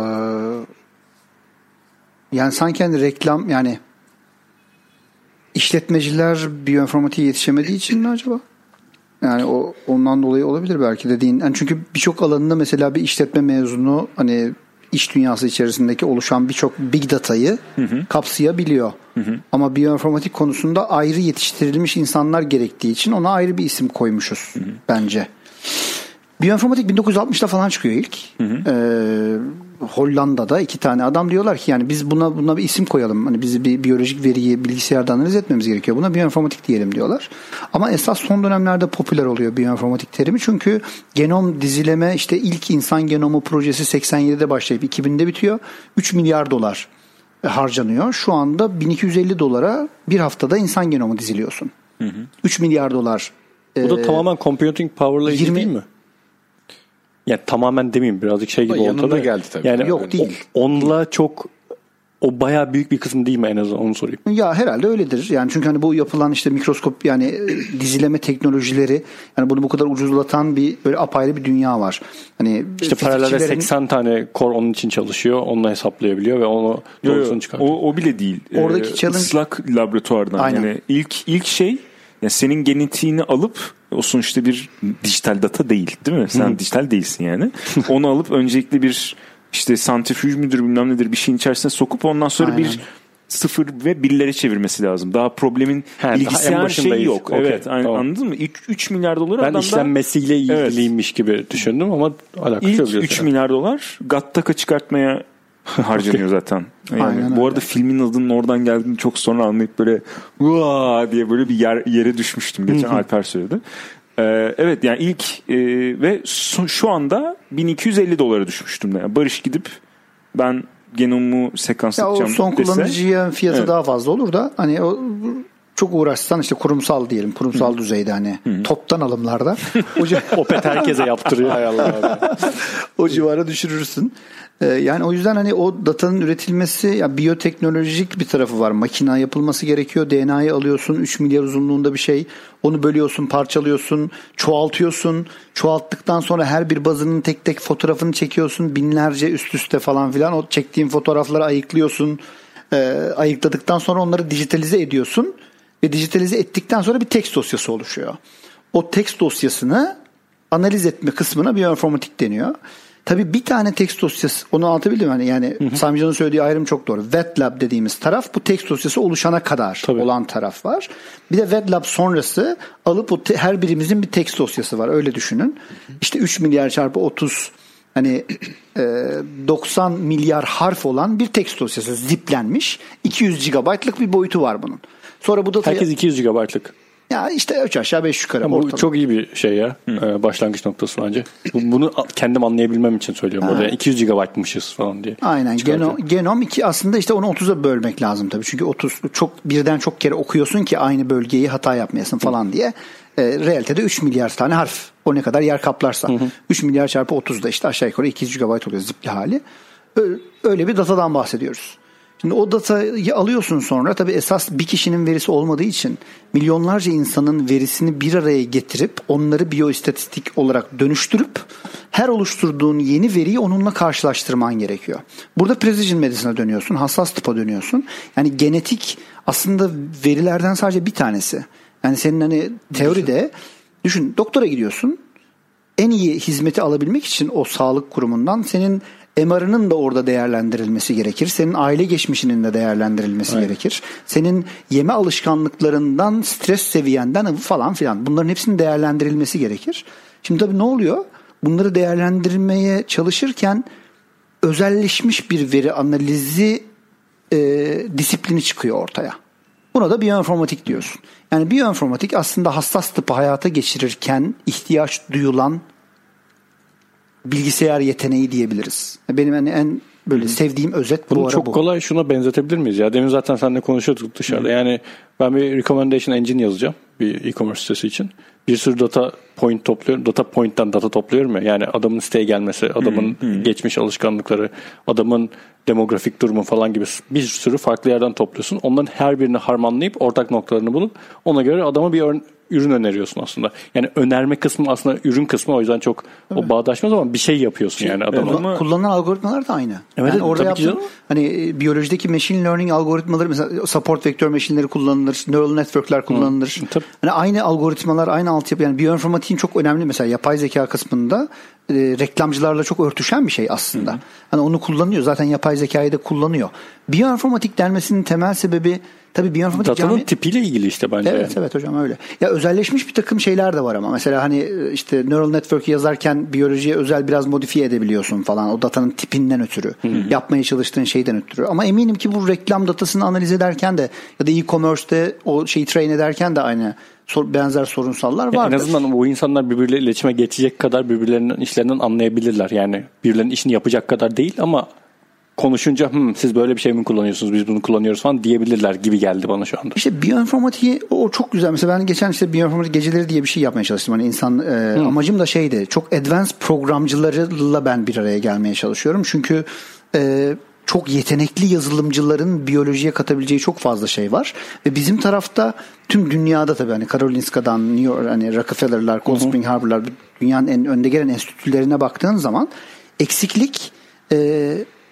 Ee, yani sanki hani reklam yani işletmeciler biyoinformatiğe yetişemediği için mi acaba? Yani o ondan dolayı olabilir belki dediğin. Yani çünkü birçok alanında mesela bir işletme mezunu hani iş dünyası içerisindeki oluşan birçok big data'yı hı hı. kapsayabiliyor. Hı hı. Ama biyoinformatik konusunda ayrı yetiştirilmiş insanlar gerektiği için ona ayrı bir isim koymuşuz hı hı. bence. Biyoinformatik bin dokuz yüz altmışta falan çıkıyor ilk. Hı hı. Ee, Hollanda'da iki tane adam diyorlar ki yani biz buna buna bir isim koyalım. Hani bizi bir biyolojik veriyi bilgisayarda analiz etmemiz gerekiyor. Buna biyoinformatik diyelim diyorlar. Ama esas son dönemlerde popüler oluyor biyoinformatik terimi. Çünkü genom dizileme işte ilk insan genomu projesi seksen yedide başlayıp iki binde bitiyor. üç milyar dolar harcanıyor. Şu anda bin iki yüz elli dolara bir haftada insan genomu diziliyorsun. Hı hı. üç milyar dolar. Bu da e, tamamen computing power'la ilgili yirmi değil mi? Yani tamamen demeyeyim, birazcık şey gibi oldu da geldi tabii. Yani yok değil. Onunla çok o bayağı büyük bir kısım değil mi en azından, onu sorayım. Ya herhalde öyledir. Yani çünkü hani bu yapılan işte mikroskop yani dizileme teknolojileri yani bunu bu kadar ucuzlatan bir böyle apayrı bir dünya var. Hani işte paralelde seksen tane core onun için çalışıyor. Onunla hesaplayabiliyor ve onu doğrusunu çıkartıyor. O, o bile değil. Oradaki ee, challenge ıslak laboratuvardan. Aynen. Yani ilk ilk şey yani senin genetiğini alıp o sonuçta bir dijital data değil, değil mi? Sen Hı. dijital değilsin yani. Onu alıp öncelikle bir işte santrifüj müdür bilmem nedir bir şeyin içerisine sokup ondan sonra Aynen. bir sıfır ve birlere çevirmesi lazım. Daha problemin He, bilgisayar şeyi yok. Okay, evet, tamam. Anladın mı? İlk üç milyar dolar ben adamda işlenmesiyle ilgiliymiş evet. gibi düşündüm ama alakası yok. İlk üç milyar dolar Gattaca çıkartmaya harcanıyor zaten. Yani Aynen bu arada öyle. Filmin adının oradan geldiğini çok sonra anlayıp böyle vaa diye böyle bir yer, yere düşmüştüm. Geçen Alper söyledi. Ee, evet yani ilk e, ve so, şu anda bin iki yüz elli dolara düşmüştüm. Yani Barış gidip ben genomu sekans ya edeceğim o son dese, kullanıcıya fiyatı evet. daha fazla olur da hani o çok uğraşsan işte kurumsal diyelim. Kurumsal Hı. düzeyde hani Hı. toptan alımlarda. O Opet herkese yaptırıyor. Hay Allah abi. O civara düşürürsün. Ee, yani o yüzden hani o datanın üretilmesi ya biyoteknolojik bir tarafı var. Makina yapılması gerekiyor. D N A'yı alıyorsun. üç milyar uzunluğunda bir şey. Onu bölüyorsun, parçalıyorsun, çoğaltıyorsun. Çoğalttıktan sonra her bir bazının tek tek fotoğrafını çekiyorsun. Binlerce üst üste falan filan. O çektiğin fotoğrafları ayıklıyorsun. Ee, ayıkladıktan sonra onları dijitalize ediyorsun. Ve dijitalize ettikten sonra bir text dosyası oluşuyor. O text dosyasını analiz etme kısmına biyoinformatik deniyor. Tabii bir tane text dosyası, onu anlatabildim mi? Yani Sami Can'ın söylediği ayrım çok doğru. Wet Lab dediğimiz taraf bu text dosyası oluşana kadar Tabii. olan taraf var. Bir de Wet Lab sonrası alıp o te- her birimizin bir text dosyası var. Öyle düşünün. İşte üç milyar çarpı otuz hani e, doksan milyar harf olan bir text dosyası ziplenmiş. iki yüz gigabaytlık bir boyutu var bunun. Sonra bu da herkes iki yüz gigabaytlık. Ya işte üç aşağı beş yukarı. Bu çok iyi bir şey ya. Hı. Başlangıç noktası bence. Bunu kendim anlayabilmem için söylüyorum. Orada iki yüz gigabaytmışız falan diye. Aynen. Genom, genom iki aslında işte onu otuza bölmek lazım tabii. Çünkü otuz çok birden çok kere okuyorsun ki aynı bölgeyi hata yapmayasın falan diye. E, realitede üç milyar tane harf. O ne kadar yer kaplarsa. Hı hı. üç milyar çarpı otuz da işte aşağı yukarı iki yüz gigabayt oluyor zipli hali. Öyle bir datadan bahsediyoruz. Şimdi o datayı alıyorsun sonra tabii esas bir kişinin verisi olmadığı için milyonlarca insanın verisini bir araya getirip onları biyoistatistik olarak dönüştürüp her oluşturduğun yeni veriyi onunla karşılaştırman gerekiyor. Burada precision medicine'a dönüyorsun, hassas tıpa dönüyorsun. Yani genetik aslında verilerden sadece bir tanesi. Yani senin hani teoride düşün doktora gidiyorsun. En iyi hizmeti alabilmek için o sağlık kurumundan senin M R'ının da orada değerlendirilmesi gerekir. Senin aile geçmişinin de değerlendirilmesi Aynen. gerekir. Senin yeme alışkanlıklarından, stres seviyenden falan filan bunların hepsinin değerlendirilmesi gerekir. Şimdi tabii ne oluyor? Bunları değerlendirmeye çalışırken özelleşmiş bir veri analizi e, disiplini çıkıyor ortaya. Buna da biyoinformatik diyorsun. Yani biyoinformatik aslında hassas tıpı hayata geçirirken ihtiyaç duyulan bilgisayar yeteneği diyebiliriz. Benim en, en böyle sevdiğim özet bu. Bunu ara çok bu. kolay şuna benzetebilir miyiz ya? Demin zaten seninle konuşuyorduk dışarıda. Hı. Yani ben bir recommendation engine yazacağım bir e-commerce sitesi için. Bir sürü data point topluyorum. Data point'ten data topluyorum ya. Yani adamın siteye gelmesi, adamın hmm, hmm. geçmiş alışkanlıkları, adamın demografik durumu falan gibi bir sürü farklı yerden topluyorsun. Onların her birini harmanlayıp ortak noktalarını bulup ona göre adama bir ör- ürün öneriyorsun aslında. Yani önerme kısmı aslında ürün kısmı, o yüzden çok evet. o bağdaşmaz ama bir şey yapıyorsun yani adama. Evet, ama kullanılan algoritmalar da aynı. Evet, yani orada yaptığın hani biyolojideki machine learning algoritmaları mesela support vektör machine'leri kullanılır, neural network'ler kullanılır. Hı, hani aynı algoritmalar, aynı altyapı, yani biyoinformatiğin çok önemli mesela yapay zeka kısmında e, reklamcılarla çok örtüşen bir şey aslında. Hı. Hani onu kullanıyor. Zaten yapay zekayı da kullanıyor. Biyoinformatik denmesinin temel sebebi Tabii biyoinformatik datanın cami... tipiyle ilgili işte bence. Evet yani. evet hocam öyle. Ya özelleşmiş bir takım şeyler de var ama mesela hani işte neural network yazarken biyolojiye özel biraz modifiye edebiliyorsun falan. O datanın tipinden ötürü. Hı-hı. Yapmaya çalıştığın şeyden ötürü. Ama eminim ki bu reklam datasını analiz ederken de ya da e-commerce'te o şeyi train ederken de aynı benzer sorunsallar vardır. En azından o insanlar birbirleriyle iletişime geçecek kadar birbirlerinin işlerinden anlayabilirler. Yani birbirlerinin işini yapacak kadar değil ama konuşunca Hm, siz böyle bir şey mi kullanıyorsunuz, biz bunu kullanıyoruz falan diyebilirler gibi geldi bana şu anda. İşte biyoinformatiği o çok güzel. Mesela ben geçen işte biyoinformatik geceleri diye bir şey yapmaya çalıştım. Hani insan e, amacım da şeydi. Çok advanced programcılarıyla ben bir araya gelmeye çalışıyorum. Çünkü e, çok yetenekli yazılımcıların biyolojiye katabileceği çok fazla şey var. Ve bizim tarafta tüm dünyada tabii hani Karolinska'dan New York, hani Rockefeller'lar, Cold Spring Harbor'lar, dünyanın en önde gelen enstitülerine baktığın zaman eksiklik e,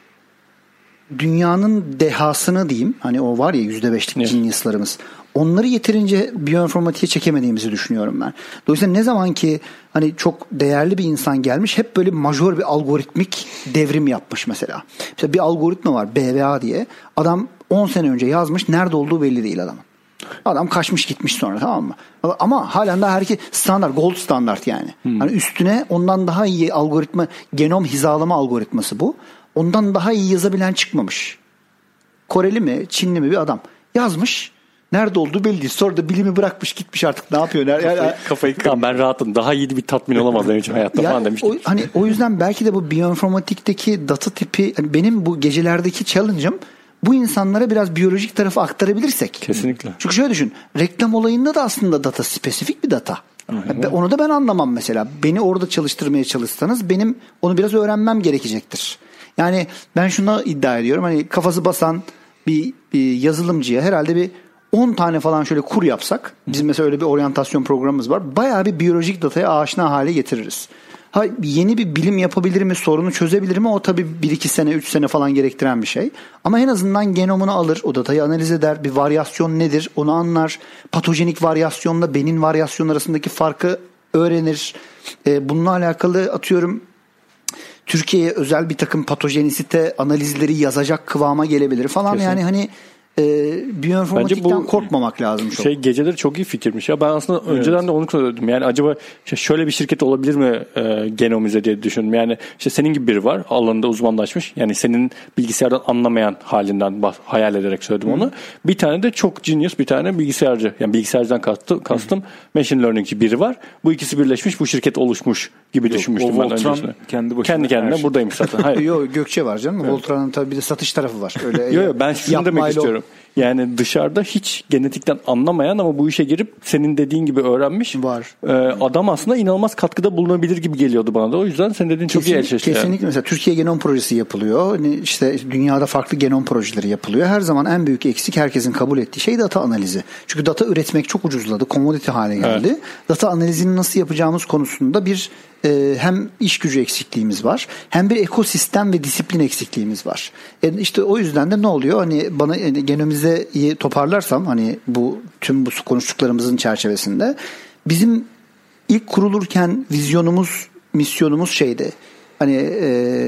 dünyanın dehasını diyeyim. Hani o var ya yüzde beşlik evet. geniuslarımız. Onları yeterince biyoinformatiğe çekemediğimizi düşünüyorum ben. Dolayısıyla ne zaman ki hani çok değerli bir insan gelmiş hep böyle majör bir algoritmik devrim yapmış mesela. Mesela bir algoritma var B V A diye. Adam on sene önce yazmış. Nerede olduğu belli değil adamın. Adam kaçmış gitmiş sonra, tamam mı? Ama halen daha herkes standart, gold standart yani. Hmm. Hani üstüne ondan daha iyi algoritma, genom hizalama algoritması bu. Ondan daha iyi yazabilen çıkmamış. Koreli mi, Çinli mi bir adam yazmış. Nerede olduğu belli değil. Sonra da bilimi bırakmış gitmiş artık, ne yapıyor? Yani, kafayı, kafayı tamam ben rahatım. Daha iyi bir tatmin olamaz benim için hayatta yani falan demiştim. O, hani o yüzden belki de bu biyoinformatikteki data tipi, hani benim bu gecelerdeki challenge'ım bu insanlara biraz biyolojik tarafı aktarabilirsek. Kesinlikle. Çünkü şöyle düşün. Reklam olayında da aslında data spesifik bir data. Yani onu da ben anlamam mesela. Beni orada çalıştırmaya çalışsanız benim onu biraz öğrenmem gerekecektir. Yani ben şuna iddia ediyorum. Hani kafası basan bir, bir yazılımcıya herhalde bir on tane falan şöyle kur yapsak. Bizim mesela öyle bir oryantasyon programımız var. Bayağı bir biyolojik dataya aşina hale getiririz. Ha, yeni bir bilim yapabilir mi, sorunu çözebilir mi? O tabii bir iki sene, üç sene falan gerektiren bir şey. Ama en azından genomunu alır, o datayı analiz eder. Bir varyasyon nedir onu anlar. Patojenik varyasyonla benin varyasyonu arasındaki farkı öğrenir. Ee, bununla alakalı atıyorum Türkiye'ye özel bir takım patojenisite analizleri yazacak kıvama gelebilir falan. Kesin. Yani hani e, biyoinformatikten korkmamak lazım çok. Şey geceleri çok iyi fikirmiş ya. Ben aslında evet. önceden de onu konuşuyordum. Yani acaba işte şöyle bir şirket olabilir mi e, genomize diye düşündüm. Yani işte senin gibi biri var. Alanında uzmanlaşmış. Yani senin bilgisayardan anlamayan halinden bah- hayal ederek söyledim Hı. onu. Bir tane de çok genius, bir tane bilgisayarcı. Yani bilgisayarcıdan kastım, kastım machine learning'ci biri var. Bu ikisi birleşmiş, bu şirket oluşmuş gibi Yok, düşünmüştüm ben öncesinde. Kendi başına. Kendi kendine şey. Buradaymış zaten. Yok, Gökçe var canım. Evet. Voltran'ın tabii bir de satış tarafı var. Öyle Yok yok ben şunu demek istiyorum. Yani dışarıda hiç genetikten anlamayan ama bu işe girip senin dediğin gibi öğrenmiş var. E, adam aslında inanılmaz katkıda bulunabilir gibi geliyordu bana da. O yüzden senin dediğin çok iyi eşleşti. Kesinlikle yani. Mesela Türkiye Genom Projesi yapılıyor. Hani işte dünyada farklı genom projeleri yapılıyor. Her zaman en büyük eksik herkesin kabul ettiği şey data analizi. Çünkü data üretmek çok ucuzladı. Commodity hale geldi. Evet. Data analizini nasıl yapacağımız konusunda bir e, hem iş gücü eksikliğimiz var. Hem bir ekosistem ve disiplin eksikliğimiz var. E, işte o yüzden de ne oluyor? Hani bana yani genomize iyi toparlarsam hani bu tüm bu konuştuklarımızın çerçevesinde bizim ilk kurulurken vizyonumuz, misyonumuz şeydi. Hani e,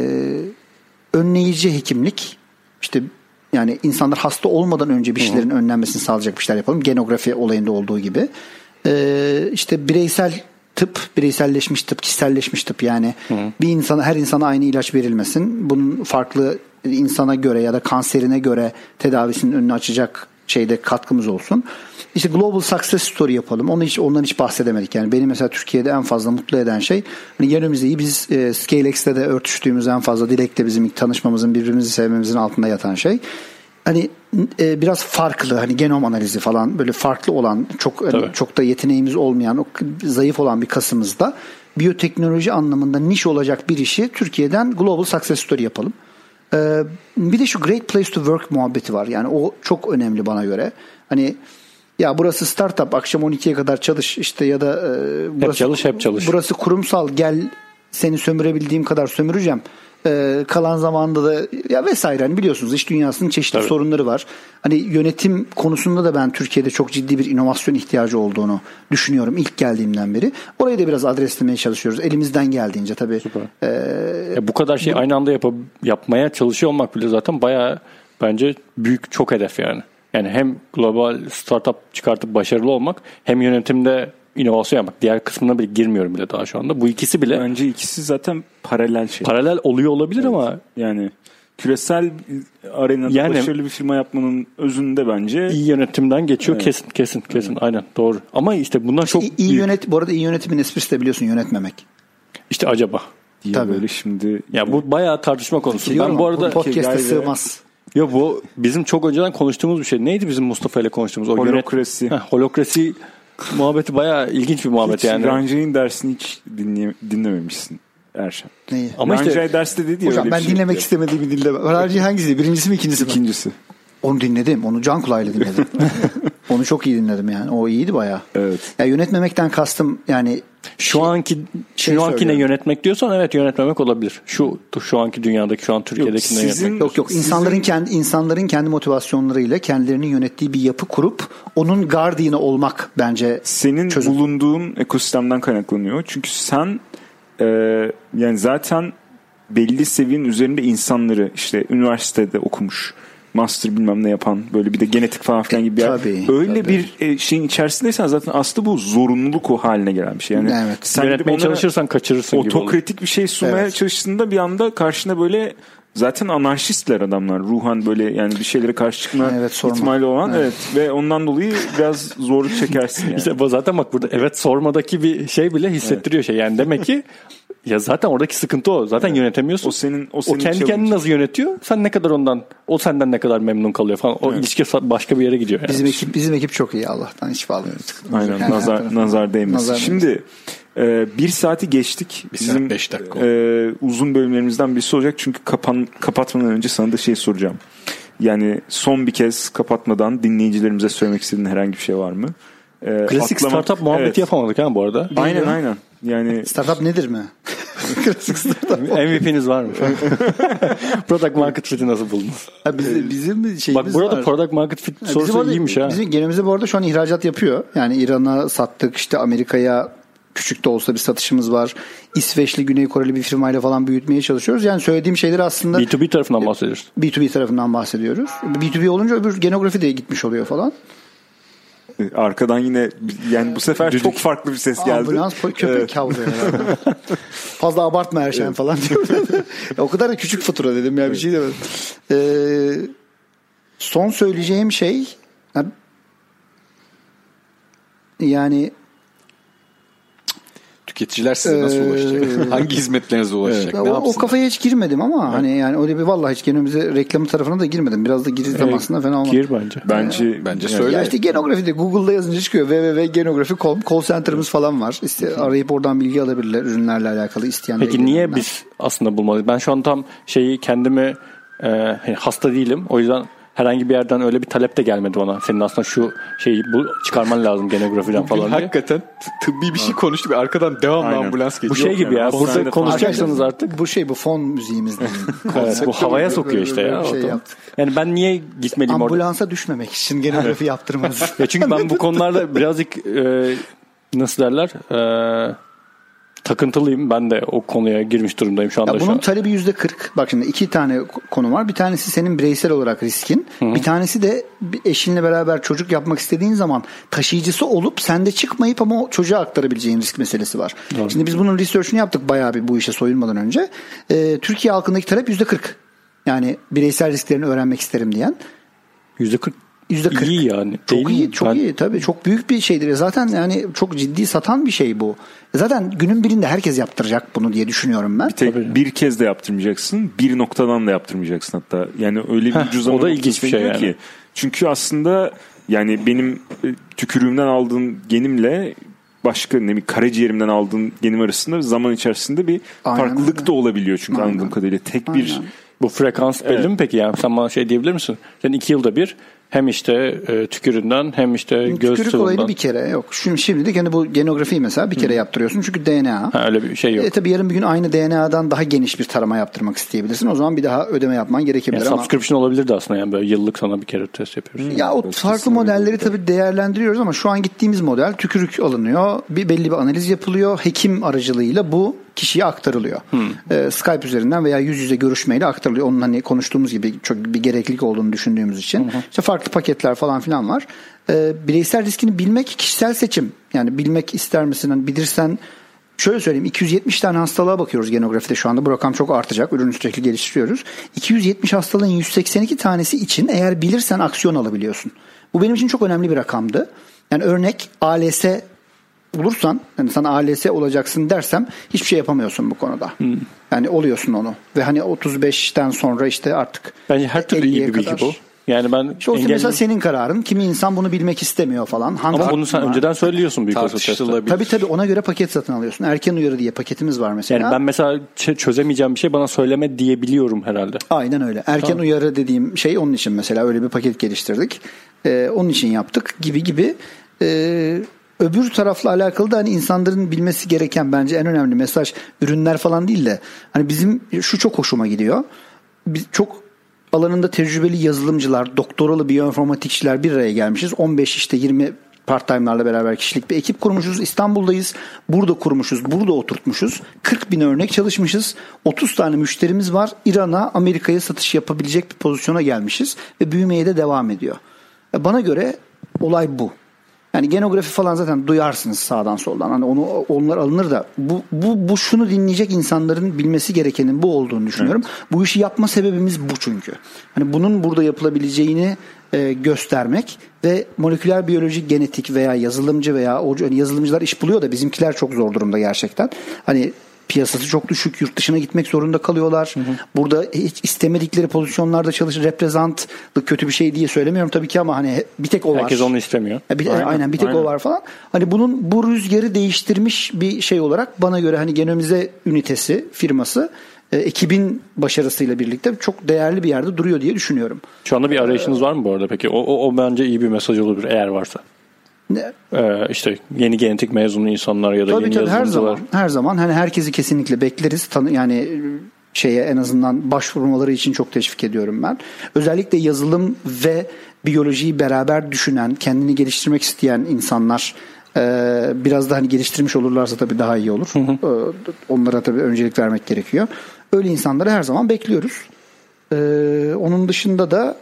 önleyici hekimlik, işte yani insanlar hasta olmadan önce bir şeylerin Hı-hı. önlenmesini sağlayacak bir şeyler yapalım. Genografi olayında olduğu gibi. E, işte bireysel tıp, bireyselleşmiş tıp, kişiselleşmiş tıp yani Hı-hı. bir insana, her insana aynı ilaç verilmesin. Bunun farklı insana göre ya da kanserine göre tedavisinin önünü açacak şeyde katkımız olsun. İşte global success story yapalım. Onu hiç ondan hiç bahsedemedik. Yani beni mesela Türkiye'de en fazla mutlu eden şey hani genomizeyi biz e, ScaleX'te de örtüştüğümüz en fazla Dilek'te bizim ilk tanışmamızın, birbirimizi sevmemizin altında yatan şey. Hani e, biraz farklı hani genom analizi falan böyle farklı olan çok hani, çok da yeteneğimiz olmayan o zayıf olan bir kasımızda biyoteknoloji anlamında niş olacak bir işi Türkiye'den global success story yapalım. Ee, bir de şu great place to work muhabbeti var. Yani o çok önemli bana göre. Hani ya burası startup akşam on ikiye kadar çalış işte ya da e, burası, hep çalış hep çalış. Burası kurumsal gel seni sömürebildiğim kadar sömüreceğim. Ee, kalan zamanda da ya vesaire hani biliyorsunuz iş dünyasının çeşitli Tabii. sorunları var. Hani yönetim konusunda da ben Türkiye'de çok ciddi bir inovasyon ihtiyacı olduğunu düşünüyorum ilk geldiğimden beri. Orayı da biraz adreslemeye çalışıyoruz. Elimizden geldiğince tabii. E, ya bu kadar şey bu, aynı anda yap- yapmaya çalışıyor olmak bile zaten bayağı bence büyük çok hedef yani. Yani hem global startup çıkartıp başarılı olmak hem yönetimde inovasyon yapmak. Diğer kısmına bile girmiyorum bile daha şu anda. Bu ikisi bile. Bence ikisi zaten paralel şey. Paralel oluyor olabilir evet. Ama. Yani küresel arenada yani, başarılı bir firma yapmanın özünde bence. İyi yönetimden geçiyor evet. kesin kesin kesin evet. Aynen doğru. Ama işte bunlar çok. İyi, iyi yönet, bu arada iyi yönetimin esprisi de biliyorsun yönetmemek. İşte acaba. Diye tabii. Böyle şimdi. Ya bu bayağı tartışma konusu. Biliyorum, ben bu arada. Podcast'e sığmaz. Yok bu bizim çok önceden konuştuğumuz bir şey. Neydi bizim Mustafa ile konuştuğumuz? O holokrasi. Yönet... Heh, holokrasi muhabbeti bayağı ilginç bir muhabbet hiç yani. Ranjay'ın dersini hiç dinleye... dinlememişsin Erşen. Neyi? Ama Ranjay işte... derste dedi ya. Hocam ben şey dinlemek istemediğimi dinleme. Ranjay hangisiydi? Birincisi mi ikincisi mi? İkincisi. Onu dinledim. Onu can kulağıyla dinledim. Onu çok iyi dinledim yani. O iyiydi bayağı. Evet. Ya yönetmemekten kastım yani şu şey, anki şey şu ankine yönetmek diyorsan evet yönetmemek olabilir. Şu şu anki dünyadaki şu an Türkiye'deki yönetmek. Yok yok insanların sizin... kendi insanların kendi motivasyonlarıyla kendilerinin yönettiği bir yapı kurup onun guardian'ı olmak bence senin çözüm. Bulunduğun ekosistemden kaynaklanıyor. Çünkü sen e, yani zaten belli seviyenin üzerinde insanları işte üniversitede okumuş, master bilmem ne yapan böyle bir de genetik falan filan gibi bir yer. Tabii, öyle tabii. bir şeyin içerisindeysen zaten aslında bu zorunluluk o haline gelen bir şey. Yani evet. Sen yönetmeye çalışırsan kaçırırsın gibi olur. Otokratik bir şey sunmaya evet. çalıştığında bir anda karşına böyle zaten anarşistler adamlar. Ruhan böyle yani bir şeylere karşı çıkma evet, ihtimali olan evet. evet ve ondan dolayı biraz zorluk çekersin yani. İşte bu zaten bak burada evet sormadaki bir şey bile hissettiriyor evet. şey. Yani demek ki ya zaten oradaki sıkıntı o. Zaten evet. yönetemiyorsun. O senin o senin o kendi kendini nasıl yönetiyor? Sen ne kadar ondan o senden ne kadar memnun kalıyor falan. O evet. ilişki başka bir yere gidiyor yani. Bizim ekip bizim ekip çok iyi Allah'tan hiç bağlamıyoruz. Aynen yani nazar nazar değmesin. Şimdi e, bir saati geçtik. Bir bizim beş dakika. E, uzun bölümlerimizden birisi olacak çünkü kapan kapatmadan önce sana da şey soracağım. Yani son bir kez kapatmadan dinleyicilerimize söylemek istediğin herhangi bir şey var mı? E, Klasik atlamak, startup muhabbeti evet. yapamadık ha bu arada. Aynen Biliyor. aynen. Yani startup nedir mi? Klasik startup. M V P'niz var mı? Product market fit'i nasıl buldunuz? Ha, bizim, bizim şeyimiz Bak burada var. Product market fit ha, sorusu orada, iyiymiş ha. Bizim genelimize bu arada şu an ihracat yapıyor. Yani İran'a sattık, işte Amerika'ya küçük de olsa bir satışımız var. İsveçli, Güney Koreli bir firmayla falan büyütmeye çalışıyoruz. Yani söylediğim şeyler aslında B iki B tarafından bahsediyoruz. B iki B tarafından bahsediyoruz. B iki B olunca öbür genografi de gitmiş oluyor falan. Arkadan yine yani bu sefer Düdük. Çok farklı bir ses geldi. Ambulans köpek evet. kavlıyor herhalde. Fazla abartma Erşen evet. falan diyor. O kadar da küçük fatura dedim ya evet. bir şey demedim. Ee, son söyleyeceğim şey yani tüketiciler size nasıl ulaşacak? Hangi hizmetlerinize ulaşacak? Evet. Ne o, o kafaya hiç girmedim ama evet. hani yani öyle bir vallahi hiç genelimize reklamı tarafına da girmedim. Biraz da girizdim evet. aslında fena olmadı. Gir bence. Bence yani, bence söyle. Ya işte genografide Google'da yazınca çıkıyor. double-u double-u double-u nokta genografi nokta com call center'ımız falan var. İşte arayıp oradan bilgi alabilirler ürünlerle alakalı isteyenler. Peki niye ben. biz aslında bulmalıyız? Ben şu an tam şeyi kendimi e, hasta değilim. O yüzden herhangi bir yerden öyle bir talep de gelmedi bana. Senin aslında şu şeyi bu çıkarman lazım genografiden falan diye. Hakikaten tıbbi bir şey konuştuk ve arkadan devamlı Aynen. ambulans geçiyor. Bu şey gibi ya. Burada konuşacaksınız artık. Bu şey bu fon müziğimiz değil. Evet, bu havaya sokuyor işte ya. Şey yani ben niye gitmeliyim orada? Ambulansa orada? düşmemek için genografi yaptırmaz. Ya çünkü ben bu konularda birazcık e, nasıl derler? Eee takıntılıyım. Ben de o konuya girmiş durumdayım şu anda. Ya bunun şu an. talebi yüzde kırk. Bak şimdi iki tane konu var. Bir tanesi senin bireysel olarak riskin. Hı-hı. Bir tanesi de eşinle beraber çocuk yapmak istediğin zaman taşıyıcısı olup sende çıkmayıp ama o çocuğa aktarabileceğin risk meselesi var. Doğru. Şimdi biz bunun research'ünü yaptık bayağı bir bu işe soyulmadan önce. Ee, Türkiye halkındaki talep yüzde kırk. Yani bireysel risklerini öğrenmek isterim diyen. yüzde kırk yüzde kırk. İyi yani. Çok Değil iyi, mi? çok ben... iyi tabii. Çok büyük bir şeydir. Zaten yani çok ciddi satan bir şey bu. Zaten günün birinde herkes yaptıracak bunu diye düşünüyorum ben. Bir, tek, bir kez de yaptırmayacaksın. Bir noktadan da yaptırmayacaksın hatta. Yani öyle bir Heh, ucuzlama o da ilginç bir şey yani. Ki. Çünkü aslında yani benim tükürüğümden aldığım genimle başka ne bileyim karaciğerimden aldığım genim arasında zaman içerisinde bir Aynen farklılık öyle. Da olabiliyor çünkü Aynen. anladığım kadarıyla. Tek Aynen. bir bu frekans belli evet. mi peki? Yani sen bana şey diyebilir misin? Sen iki yılda bir hem işte e, tükürüğünden hem işte göz sıvından. Tükürük olayını bir kere yok. Şimdi, şimdilik hani bu genografiyi mesela bir kere Hı. yaptırıyorsun. Çünkü D N A. Ha, öyle bir şey yok. E, tabii yarın bir gün aynı D N A'dan daha geniş bir tarama yaptırmak isteyebilirsin. O zaman bir daha ödeme yapman gerekebilir yani ama. Subscription olabilirdi aslında yani böyle yıllık sana bir kere test yapıyorsun. Ya o evet, farklı modelleri tabii değerlendiriyoruz ama şu an gittiğimiz model tükürük alınıyor. Bir belli bir analiz yapılıyor. Hekim aracılığıyla bu kişiye aktarılıyor. Hmm. Ee, Skype üzerinden veya yüz yüze görüşmeyle aktarılıyor. Onun hani konuştuğumuz gibi çok bir gereklilik olduğunu düşündüğümüz için. Hmm. İşte farklı paketler falan filan var. Ee, bireysel riskini bilmek kişisel seçim. Yani bilmek ister misin? Hani bilirsen şöyle söyleyeyim, iki yüz yetmiş tane hastalığa bakıyoruz genografide şu anda. Bu rakam çok artacak. Ürünü sürekli geliştiriyoruz. iki yüz yetmiş hastalığın yüz seksen iki tanesi için eğer bilirsen aksiyon alabiliyorsun. Bu benim için çok önemli bir rakamdı. Yani örnek A L S bulursan, yani sana A L S olacaksın dersem hiçbir şey yapamıyorsun bu konuda. Hmm. Yani oluyorsun onu. Ve hani otuz beşten sonra işte artık bence her türlü iyi bir bilgi bu. Yani ben işte engelli... mesela senin kararın. Kimi insan bunu bilmek istemiyor falan. Hangi Ama bunu sen var? Önceden söylüyorsun büyük olasılıkla. Tabii tabii ona göre paket satın alıyorsun. Erken uyarı diye paketimiz var mesela. Yani ben mesela çözemeyeceğim bir şey bana söyleme diyebiliyorum herhalde. Aynen öyle. Erken tamam. uyarı dediğim şey onun için mesela öyle bir paket geliştirdik. Ee, onun için yaptık gibi gibi. Ee, öbür tarafla alakalı da hani insanların bilmesi gereken bence en önemli mesaj ürünler falan değil de hani bizim şu çok hoşuma gidiyor. Biz çok alanında tecrübeli yazılımcılar, doktoralı biyoinformatikçiler bir araya gelmişiz. on beş işte yirmi part-time'larla beraber kişilik bir ekip kurmuşuz. İstanbul'dayız. Burada kurmuşuz. Burada oturtmuşuz. kırk bin örnek çalışmışız. otuz tane müşterimiz var. İran'a, Amerika'ya satış yapabilecek bir pozisyona gelmişiz. Ve büyümeye de devam ediyor. Bana göre olay bu. Yani genografi falan zaten duyarsınız sağdan soldan. Hani onu onlar alınır da bu bu bu şunu dinleyecek insanların bilmesi gerekenin bu olduğunu düşünüyorum. Evet. Bu işi yapma sebebimiz bu çünkü. Hani bunun burada yapılabileceğini e, göstermek ve moleküler biyoloji, genetik veya yazılımcı veya o hani yazılımcılar iş buluyor da bizimkiler çok zor durumda gerçekten. Hani piyasası çok düşük, yurt dışına gitmek zorunda kalıyorlar. Hı hı. Burada hiç istemedikleri pozisyonlarda çalışır. Reprezentlık kötü bir şey diye söylemiyorum tabii ki ama hani bir tek o var. Herkes onu istemiyor. Bir, aynen. aynen bir tek aynen. o var falan. Hani bunun bu rüzgarı değiştirmiş bir şey olarak bana göre hani genomize ünitesi, firması e, ekibin başarısıyla birlikte çok değerli bir yerde duruyor diye düşünüyorum. Şu anda bir arayışınız var mı bu arada peki? O, o, o bence iyi bir mesaj olabilir eğer varsa. Ne? Ee, işte yeni genetik mezunlu insanlar ya da tabii, yeni tabii, yazılımcılar. Her zaman, her zaman hani herkesi kesinlikle bekleriz. Tanı, yani şeye en azından başvurmaları için çok teşvik ediyorum ben. Özellikle yazılım ve biyolojiyi beraber düşünen, kendini geliştirmek isteyen insanlar e, biraz da hani geliştirmiş olurlarsa tabii daha iyi olur. Hı hı. Onlara tabii öncelik vermek gerekiyor. Öyle insanları her zaman bekliyoruz. E, onun dışında da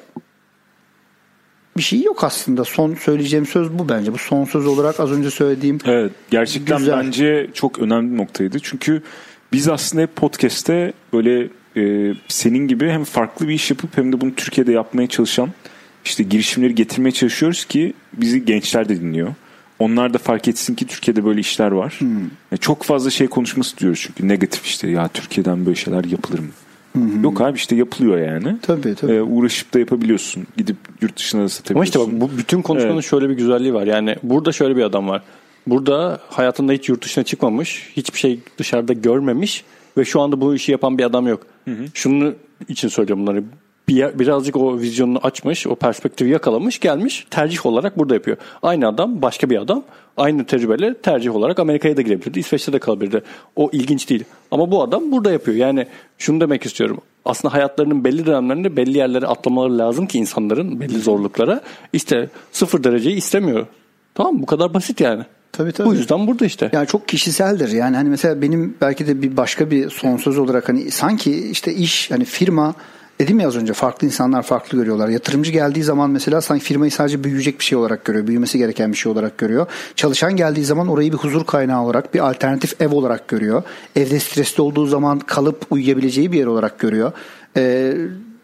bir şey yok aslında. Son söyleyeceğim söz bu bence. Bu son söz olarak az önce söylediğim. Evet, gerçekten güzel. Bence çok önemli bir noktaydı. Çünkü biz aslında hep podcast'te böyle e, senin gibi hem farklı bir iş yapıp hem de bunu Türkiye'de yapmaya çalışan işte girişimleri getirmeye çalışıyoruz ki bizi gençler de dinliyor. Onlar da fark etsin ki Türkiye'de böyle işler var. Hmm. Yani çok fazla şey konuşması diyoruz çünkü negatif işte ya Türkiye'den böyle şeyler yapılır mı? Hı-hı. Yok abi işte yapılıyor yani. Tabii tabii. Ee, uğraşıp da yapabiliyorsun. Gidip yurt dışına da satabiliyorsun. Ama işte bak bu bütün konuşmanın evet. şöyle bir güzelliği var. Yani burada şöyle bir adam var. Burada hayatında hiç yurt dışına çıkmamış. Hiçbir şey dışarıda görmemiş. Ve şu anda bu işi yapan bir adam yok. Hı-hı. Şunun için söylüyorum bunları. Bir, birazcık o vizyonunu açmış. O perspektifi yakalamış. Gelmiş tercih olarak burada yapıyor. Aynı adam başka bir adam. Aynı tecrübeyle tercih olarak Amerika'ya da girebilirdi. İsveç'te de kalabilirdi. O ilginç değil. Ama bu adam burada yapıyor. Yani şunu demek istiyorum. Aslında hayatlarının belli dönemlerinde belli yerlere atlamaları lazım ki insanların belli zorluklara. İşte sıfır dereceyi istemiyor. Tamam, bu kadar basit yani. Tabii, tabii. Bu yüzden burada işte. Yani çok kişiseldir. Yani hani mesela benim belki de bir başka bir son söz olarak hani sanki işte iş hani firma dedim ya az önce farklı insanlar farklı görüyorlar. Yatırımcı geldiği zaman mesela sanki firmayı sadece büyüyecek bir şey olarak görüyor. Büyümesi gereken bir şey olarak görüyor. Çalışan geldiği zaman orayı bir huzur kaynağı olarak, bir alternatif ev olarak görüyor. Evde stresli olduğu zaman kalıp uyuyabileceği bir yer olarak görüyor. Ee,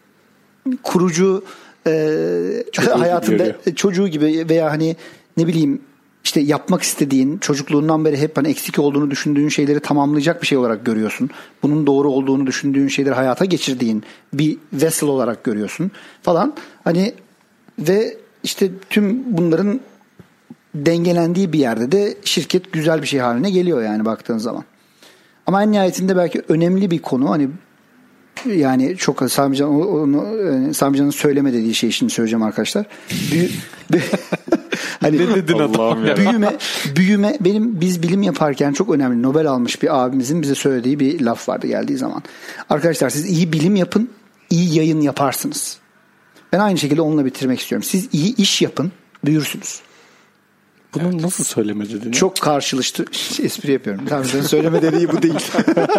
kurucu e, hayatında görüyor. Çocuğu gibi veya hani ne bileyim işte yapmak istediğin, çocukluğundan beri hep hani eksik olduğunu düşündüğün şeyleri tamamlayacak bir şey olarak görüyorsun. Bunun doğru olduğunu düşündüğün şeyleri hayata geçirdiğin bir vessel olarak görüyorsun falan. Hani ve işte tüm bunların dengelendiği bir yerde de şirket güzel bir şey haline geliyor yani baktığın zaman. Ama en nihayetinde belki önemli bir konu hani yani çok Sami Can onu Sami Can'ın söyleme dediği şeyi şimdi söyleyeceğim arkadaşlar. Büyü, hani ne dedin Allah'ım ya? Büyüme, büyüme benim biz bilim yaparken çok önemli Nobel almış bir abimizin bize söylediği bir laf vardı geldiği zaman. Arkadaşlar siz iyi bilim yapın, iyi yayın yaparsınız. Ben aynı şekilde onunla bitirmek istiyorum. Siz iyi iş yapın, büyürsünüz. Bunu evet. nasıl söyleme dedin? Çok karşılıklı espri yapıyorum. Sabri'nin söyleme dediği bu değil.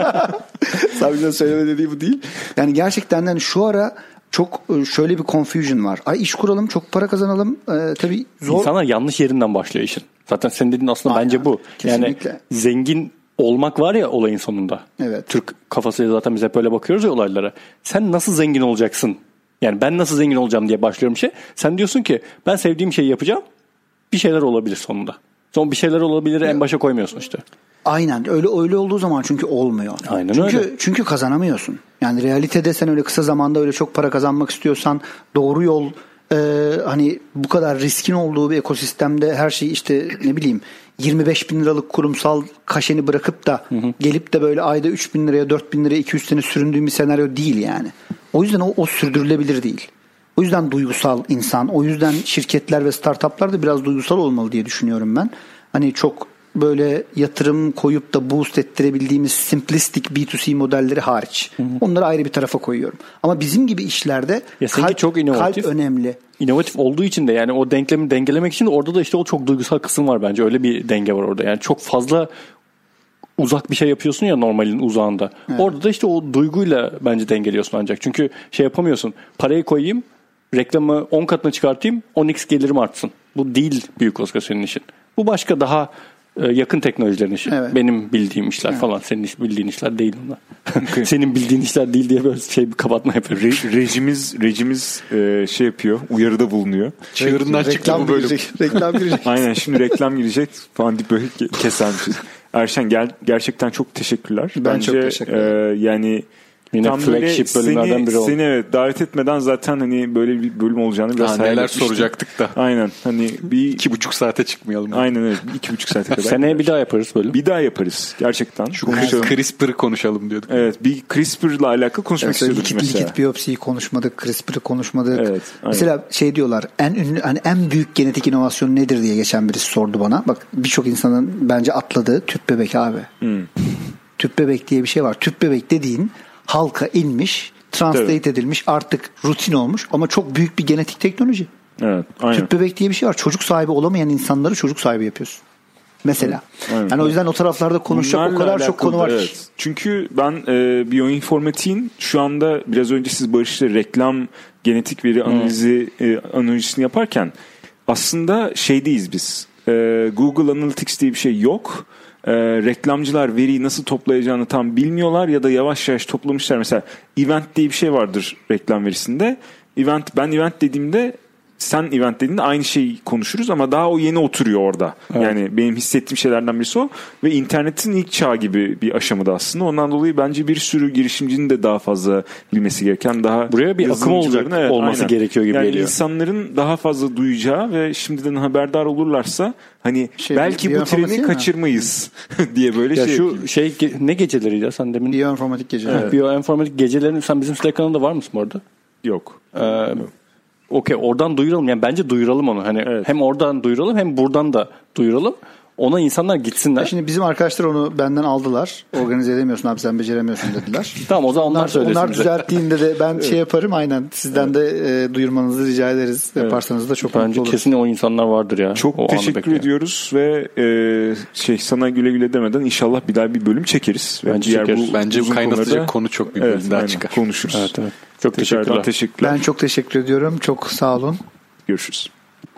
Sabri'nin söyleme dediği bu değil. Yani gerçekten yani şu ara çok şöyle bir confusion var. Ay iş kuralım, çok para kazanalım. Ee, tabii zor. İnsanlar yanlış yerinden başlıyor işin. Zaten senin dediğin aslında Aynen. bence bu. Kesinlikle. Yani zengin olmak var ya olayın sonunda. Evet. Türk kafasıyla zaten biz hep öyle bakıyoruz ya olaylara. Sen nasıl zengin olacaksın? Yani ben nasıl zengin olacağım diye başlıyorum şey. Sen diyorsun ki ben sevdiğim şeyi yapacağım. Bir şeyler olabilir sonunda. Son bir şeyler olabilir en başa koymuyorsun işte. Aynen öyle öyle olduğu zaman çünkü olmuyor. Aynen çünkü, öyle. Çünkü kazanamıyorsun. Yani realitede sen öyle kısa zamanda öyle çok para kazanmak istiyorsan doğru yol e, hani bu kadar riskin olduğu bir ekosistemde her şey işte ne bileyim yirmi beş bin liralık kurumsal kaşeni bırakıp da hı hı. gelip de böyle ayda üç bin liraya dört bin liraya iki yüz sene süründüğün bir senaryo değil yani. O yüzden o, o sürdürülebilir değil. O yüzden duygusal insan, o yüzden şirketler ve startuplar da biraz duygusal olmalı diye düşünüyorum ben. Hani çok böyle yatırım koyup da boost ettirebildiğimiz simplistic B iki C modelleri hariç. Hı hı. Onları ayrı bir tarafa koyuyorum. Ama bizim gibi işlerde kalp, çok inovatif, kalp önemli. İnovatif olduğu için de yani o denklemi dengelemek için de orada da işte o çok duygusal kısım var bence. Öyle bir denge var orada. Yani çok fazla uzak bir şey yapıyorsun ya normalin uzağında. Evet. Orada da işte o duyguyla bence dengeliyorsun ancak. Çünkü şey yapamıyorsun. Parayı koyayım, reklamı on katına çıkartayım, on x gelirim artsın. Bu değil büyük Oscar senin işin. Bu başka daha yakın teknolojilerin işi. Evet. Benim bildiğim işler evet. falan. Senin bildiğin işler değil bunlar. Senin bildiğin işler değil diye böyle şey bir kapatma yapıyor. Re- rejimiz rejimiz e, şey yapıyor. Uyarıda bulunuyor. Çığırından çıktı bu bölüm. Reklam girecek. Aynen şimdi reklam girecek falan deyip böyle kesermişiz. Erşen gel, gerçekten çok teşekkürler. Ben Bence, çok teşekkür ederim. E, yani yine tam flagship bölümlerden seni, biri oldu. Seni evet davet etmeden zaten hani böyle bir bölüm olacağını biraz hayal neler soracaktık da. Aynen. Hani bir iki buçuk saate çıkmayalım. Aynen öyle. iki buçuk saate kadar. Seneye bir daha yaparız bölüm. Bir daha yaparız gerçekten. Şu CRISPR'ı konuşalım diyorduk. Evet, bir CRISPR'la alakalı konuşmak evet, istiyorduk likit, mesela. Likit biyopsiyi konuşmadık, CRISPR'ı konuşmadık. Evet, mesela şey diyorlar, en ünlü hani en büyük genetik inovasyon nedir diye geçen birisi sordu bana. Bak birçok insanın bence atladığı tüp bebek abi. Hmm. Tüp bebek diye bir şey var. Tüp bebek dediğin halka inmiş, translate evet. edilmiş, artık rutin olmuş ama çok büyük bir genetik teknoloji. Evet, aynen. Tüp bebek diye bir şey var. Çocuk sahibi olamayan insanları çocuk sahibi yapıyorsun. Mesela. Aynen. Yani o yüzden o taraflarda konuşacak Bunlarla o kadar çok konu var evet. ki. Çünkü ben e, biyoinformatiğin şu anda biraz önce siz Barış'la reklam genetik veri analizi hmm. e, analizini yaparken aslında şeydeyiz biz. E, Google Analytics diye bir şey yok. Ee, reklamcılar veriyi nasıl toplayacağını tam bilmiyorlar ya da yavaş yavaş toplamışlar. Mesela event diye bir şey vardır reklam verisinde. Event, ben event dediğimde sen event dediğinde aynı şeyi konuşuruz ama daha o yeni oturuyor orada. Evet. Yani benim hissettiğim şeylerden birisi o ve internetin ilk çağı gibi bir aşamada aslında. Ondan dolayı bence bir sürü girişimcinin de daha fazla bilmesi gereken, daha buraya bir akım olacak evet, olması aynen. gerekiyor gibi yani geliyor. Yani insanların daha fazla duyacağı ve şimdiden haberdar olurlarsa hani şey, belki bu treni kaçırmayız diye böyle ya şey. Şu yapayım. şey ne geceleriydi ya sen demin? Biyoinformatik geceleri. Evet. Biyoinformatik gecelerini sen bizim Slack kanalında var mısın bu arada? Yok. Ee, Yok. Okey, oradan duyuralım. Yani bence duyuralım onu. Hani evet. hem oradan duyuralım hem buradan da duyuralım. Ona insanlar gitsinler. Şimdi bizim arkadaşlar onu benden aldılar. Organize edemiyorsun abi, sen beceremiyorsun dediler. Tamam, o zaman onlar, onlar söylesin. Onlar düzelttiğinde de ben evet. şey yaparım aynen. Sizden evet. de e, duyurmanızı rica ederiz. Evet. Yaparsanız da çok bence mutlu oluruz. Kesin o insanlar vardır ya. Çok o teşekkür ediyoruz ve e, şey sana güle güle demeden inşallah bir daha bir bölüm çekeriz. Bence çekeriz. Bence kaynatacak konu çok bir bölüm evet, daha çıkar. Konuşuruz. Evet, evet. Çok teşekkürler. teşekkürler. Ben çok teşekkür ediyorum. Çok sağ olun. Görüşürüz.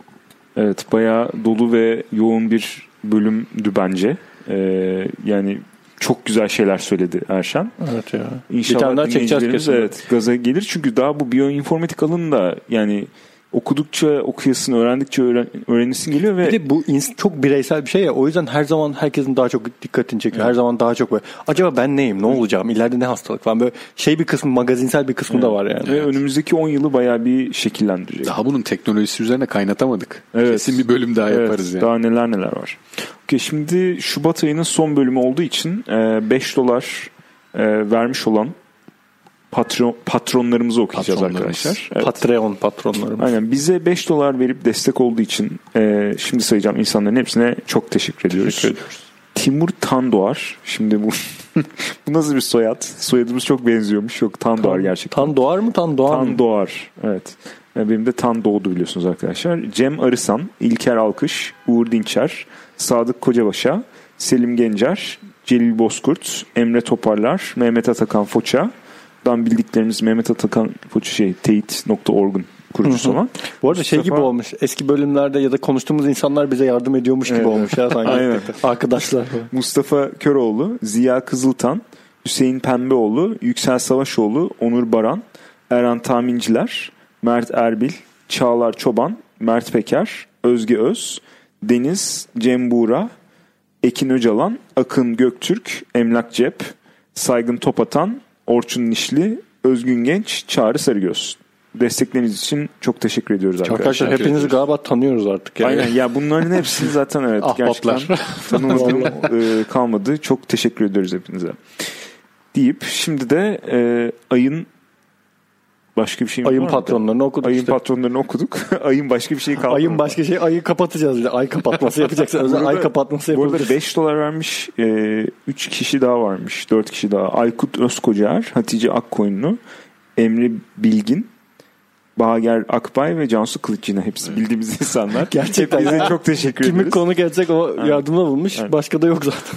Evet, bayağı dolu ve yoğun bir bölümdü bence. Ee, yani çok güzel şeyler söyledi Erşen. Evet ya. İnşallah bir tane daha çekeceğiz kesin. Evet, gaza gelir çünkü daha bu biyoinformatik alanında yani okudukça okuyasın, öğrendikçe öğren, öğrenisin geliyor ve bir de bu çok bireysel bir şey ya, o yüzden her zaman herkesin daha çok dikkatini çekiyor. Evet. Her zaman daha çok böyle acaba ben neyim, ne olacağım, ileride ne hastalık falan, böyle şey bir kısmı, magazinsel bir kısmı evet. da var yani. Ve evet. önümüzdeki on yılı bayağı bir şekillendirecek. Daha bunun teknolojisi üzerine kaynatamadık. Evet. Kesin bir bölüm daha evet. yaparız yani. Daha neler neler var. Okay, şimdi Şubat ayının son bölümü olduğu için beş dolar vermiş olan Patron, patronlarımızı okuyacağız Patronlarımız. arkadaşlar. Evet. Patreon patronlarımız. Aynen, bize beş dolar verip destek olduğu için e, şimdi sayacağım insanların hepsine çok teşekkür ediyoruz. Teşekkür ediyoruz. Timur Tandoğar. Şimdi bu bu nasıl bir soyad? Soyadımız çok benziyormuş. Yok, Tandoğar gerçekten. Tandoğar mı? Tandoğar mı? Tandoğar. Evet. E, benim de Tan doğdu biliyorsunuz arkadaşlar. Cem Arısan, İlker Alkış, Uğur Dinçer, Sadık Kocabaş'a, Selim Gencer, Celil Bozkurt, Emre Toparlar, Mehmet Atakan Foça'dan bildiklerimiz Mehmet Atakan Foça şey teyit nokta org'un kurucusu olan. Bu arada Mustafa... şey gibi olmuş. Eski bölümlerde ya da konuştuğumuz insanlar bize yardım ediyormuş gibi evet. olmuş ya sanki. Aynen. Arkadaşlar. Mustafa Köroğlu, Ziya Kızıltan, Hüseyin Pembeoğlu, Yüksel Savaşoğlu, Onur Baran, Erhan Tahminciler, Mert Erbil, Çağlar Çoban, Mert Peker, Özge Öz, Deniz, Cem Buğra, Ekin Öcalan, Akın Göktürk, Emlak Cep, Saygın Topatan, Orçun Nişli, Özgün Genç, Çağrı Sarıgöz. Destekleriniz için çok teşekkür ediyoruz arkadaşlar. Arkadaşlar hepinizi galiba tanıyoruz artık. Yani. Aynen ya bunların hepsini zaten evet gerçekten tanımadığım e, kalmadı. Çok teşekkür ediyoruz hepinize. Deyip şimdi de e, ayın başka bir şey mi ayın var patronlarını okuduk. Ayın işte. patronlarını okuduk. Ayın başka bir şey kalmadı. Ayın başka şey ayı kapatacağız. Ay kapatması yapacaksın. Özel ay kapatması yapacağız. Bu arada beş dolar vermiş üç e, kişi daha varmış. dört kişi daha. Aykut Özkocaer, Hatice Akkoyunlu, Emre Bilgin, Bahager Akbay ve Cansu Kılıççı'na hepsi bildiğimiz insanlar. Gerçekten. Hepinize çok teşekkür ederiz. Kimi konu gelecek o yardımda bulmuş. Aynen. Başka da yok zaten.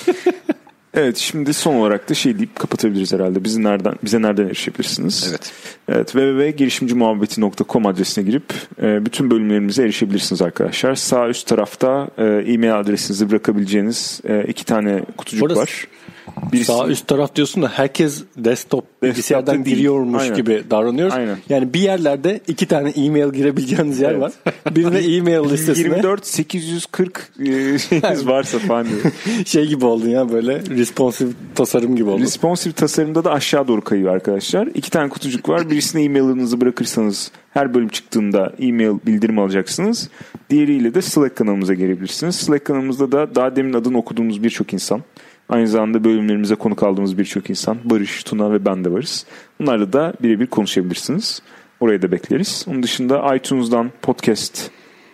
Evet şimdi son olarak da şey deyip kapatabiliriz herhalde. Bizi nereden bize nereden erişebilirsiniz? Evet. Evet w w w nokta girişimcimuhabbeti nokta com adresine girip e, bütün bölümlerimize erişebilirsiniz arkadaşlar. Sağ üst tarafta e, e-mail adresinizi bırakabileceğiniz e, iki tane kutucuk Orası, var. Birisi, sağ üst taraf diyorsun da herkes desktop bilgisayardan giriyormuş Aynen. gibi davranıyoruz. Aynen. Yani bir yerlerde iki tane e-mail girebileceğiniz yer evet. var. Birine e-mail listesine. yirmi dört sekiz yüz kırk e, şeyiniz varsa falan diyor. Şey gibi oldun ya böyle responsive tasarım gibi oldu. Responsive tasarımda da aşağı doğru kayıyor arkadaşlar. İki tane kutucuk var. Birisine e-mailinizi bırakırsanız her bölüm çıktığında e-mail bildirim alacaksınız. Diğeriyle de Slack kanalımıza gelebilirsiniz. Slack kanalımızda da daha demin adını okuduğumuz birçok insan. Aynı zamanda bölümlerimize konuk aldığımız birçok insan. Barış, Tuna ve ben de varız. Bunlarla da birebir konuşabilirsiniz. Oraya da bekleriz. Onun dışında iTunes'dan podcast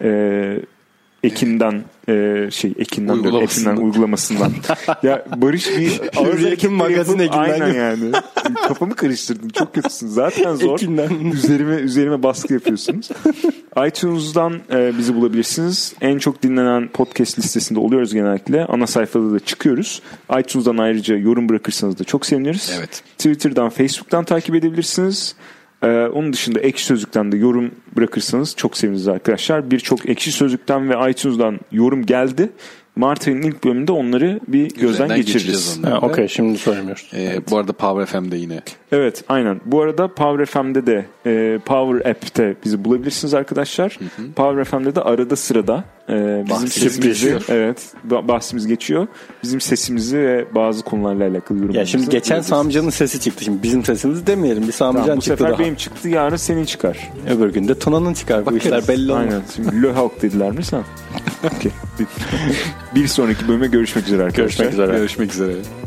e, Ekin'den e, şey Ekin'den Ekin'den uygulamasından. Ya Barış bir Hürriyet'in magazin Ekin'den. Aynen yani. Kafamı karıştırdın. Çok kötüsün. Zaten zor. Ekin'den. Üzerime üzerime baskı yapıyorsunuz. iTunes'dan e, bizi bulabilirsiniz. En çok dinlenen podcast listesinde oluyoruz genellikle. Ana sayfada da çıkıyoruz. iTunes'dan ayrıca yorum bırakırsanız da çok seviniriz. Evet. Twitter'dan, Facebook'tan takip edebilirsiniz. Ee, onun dışında Ekşi Sözlük'ten de yorum bırakırsanız çok seviniriz arkadaşlar. Birçok Ekşi Sözlük'ten ve iTunes'dan yorum geldi. Mart ayının ilk bölümünde onları bir gözden Üzerinden geçireceğiz. Okey, şimdi söylemiyoruz. Ee, evet. Bu arada Power F M'de yine. Evet, aynen. Bu arada Power F M'de de e, Power App'te bizi bulabilirsiniz arkadaşlar. Hı hı. Power F M'de de arada sırada e, bizim sesimizi, evet, bahsimiz geçiyor. Bizim sesimizi ve bazı konularla alakalı yorumlarımızı. Ya şimdi geçen Samcan'ın sesi çıktı. Şimdi bizim sesimiz demeyelim. Bir Samcan tamam, çıktı daha. Bu sefer benim çıktı, yarın senin çıkar. Öbür gün de Tuna'nın çıkar. Bu işler belli olmaz. Aynen. Şimdi Le Hawk dediler mi sen? Okay. Bir sonraki bölüme görüşmek üzere arkadaşlar. Görüşmek üzere. Görüşmek üzere.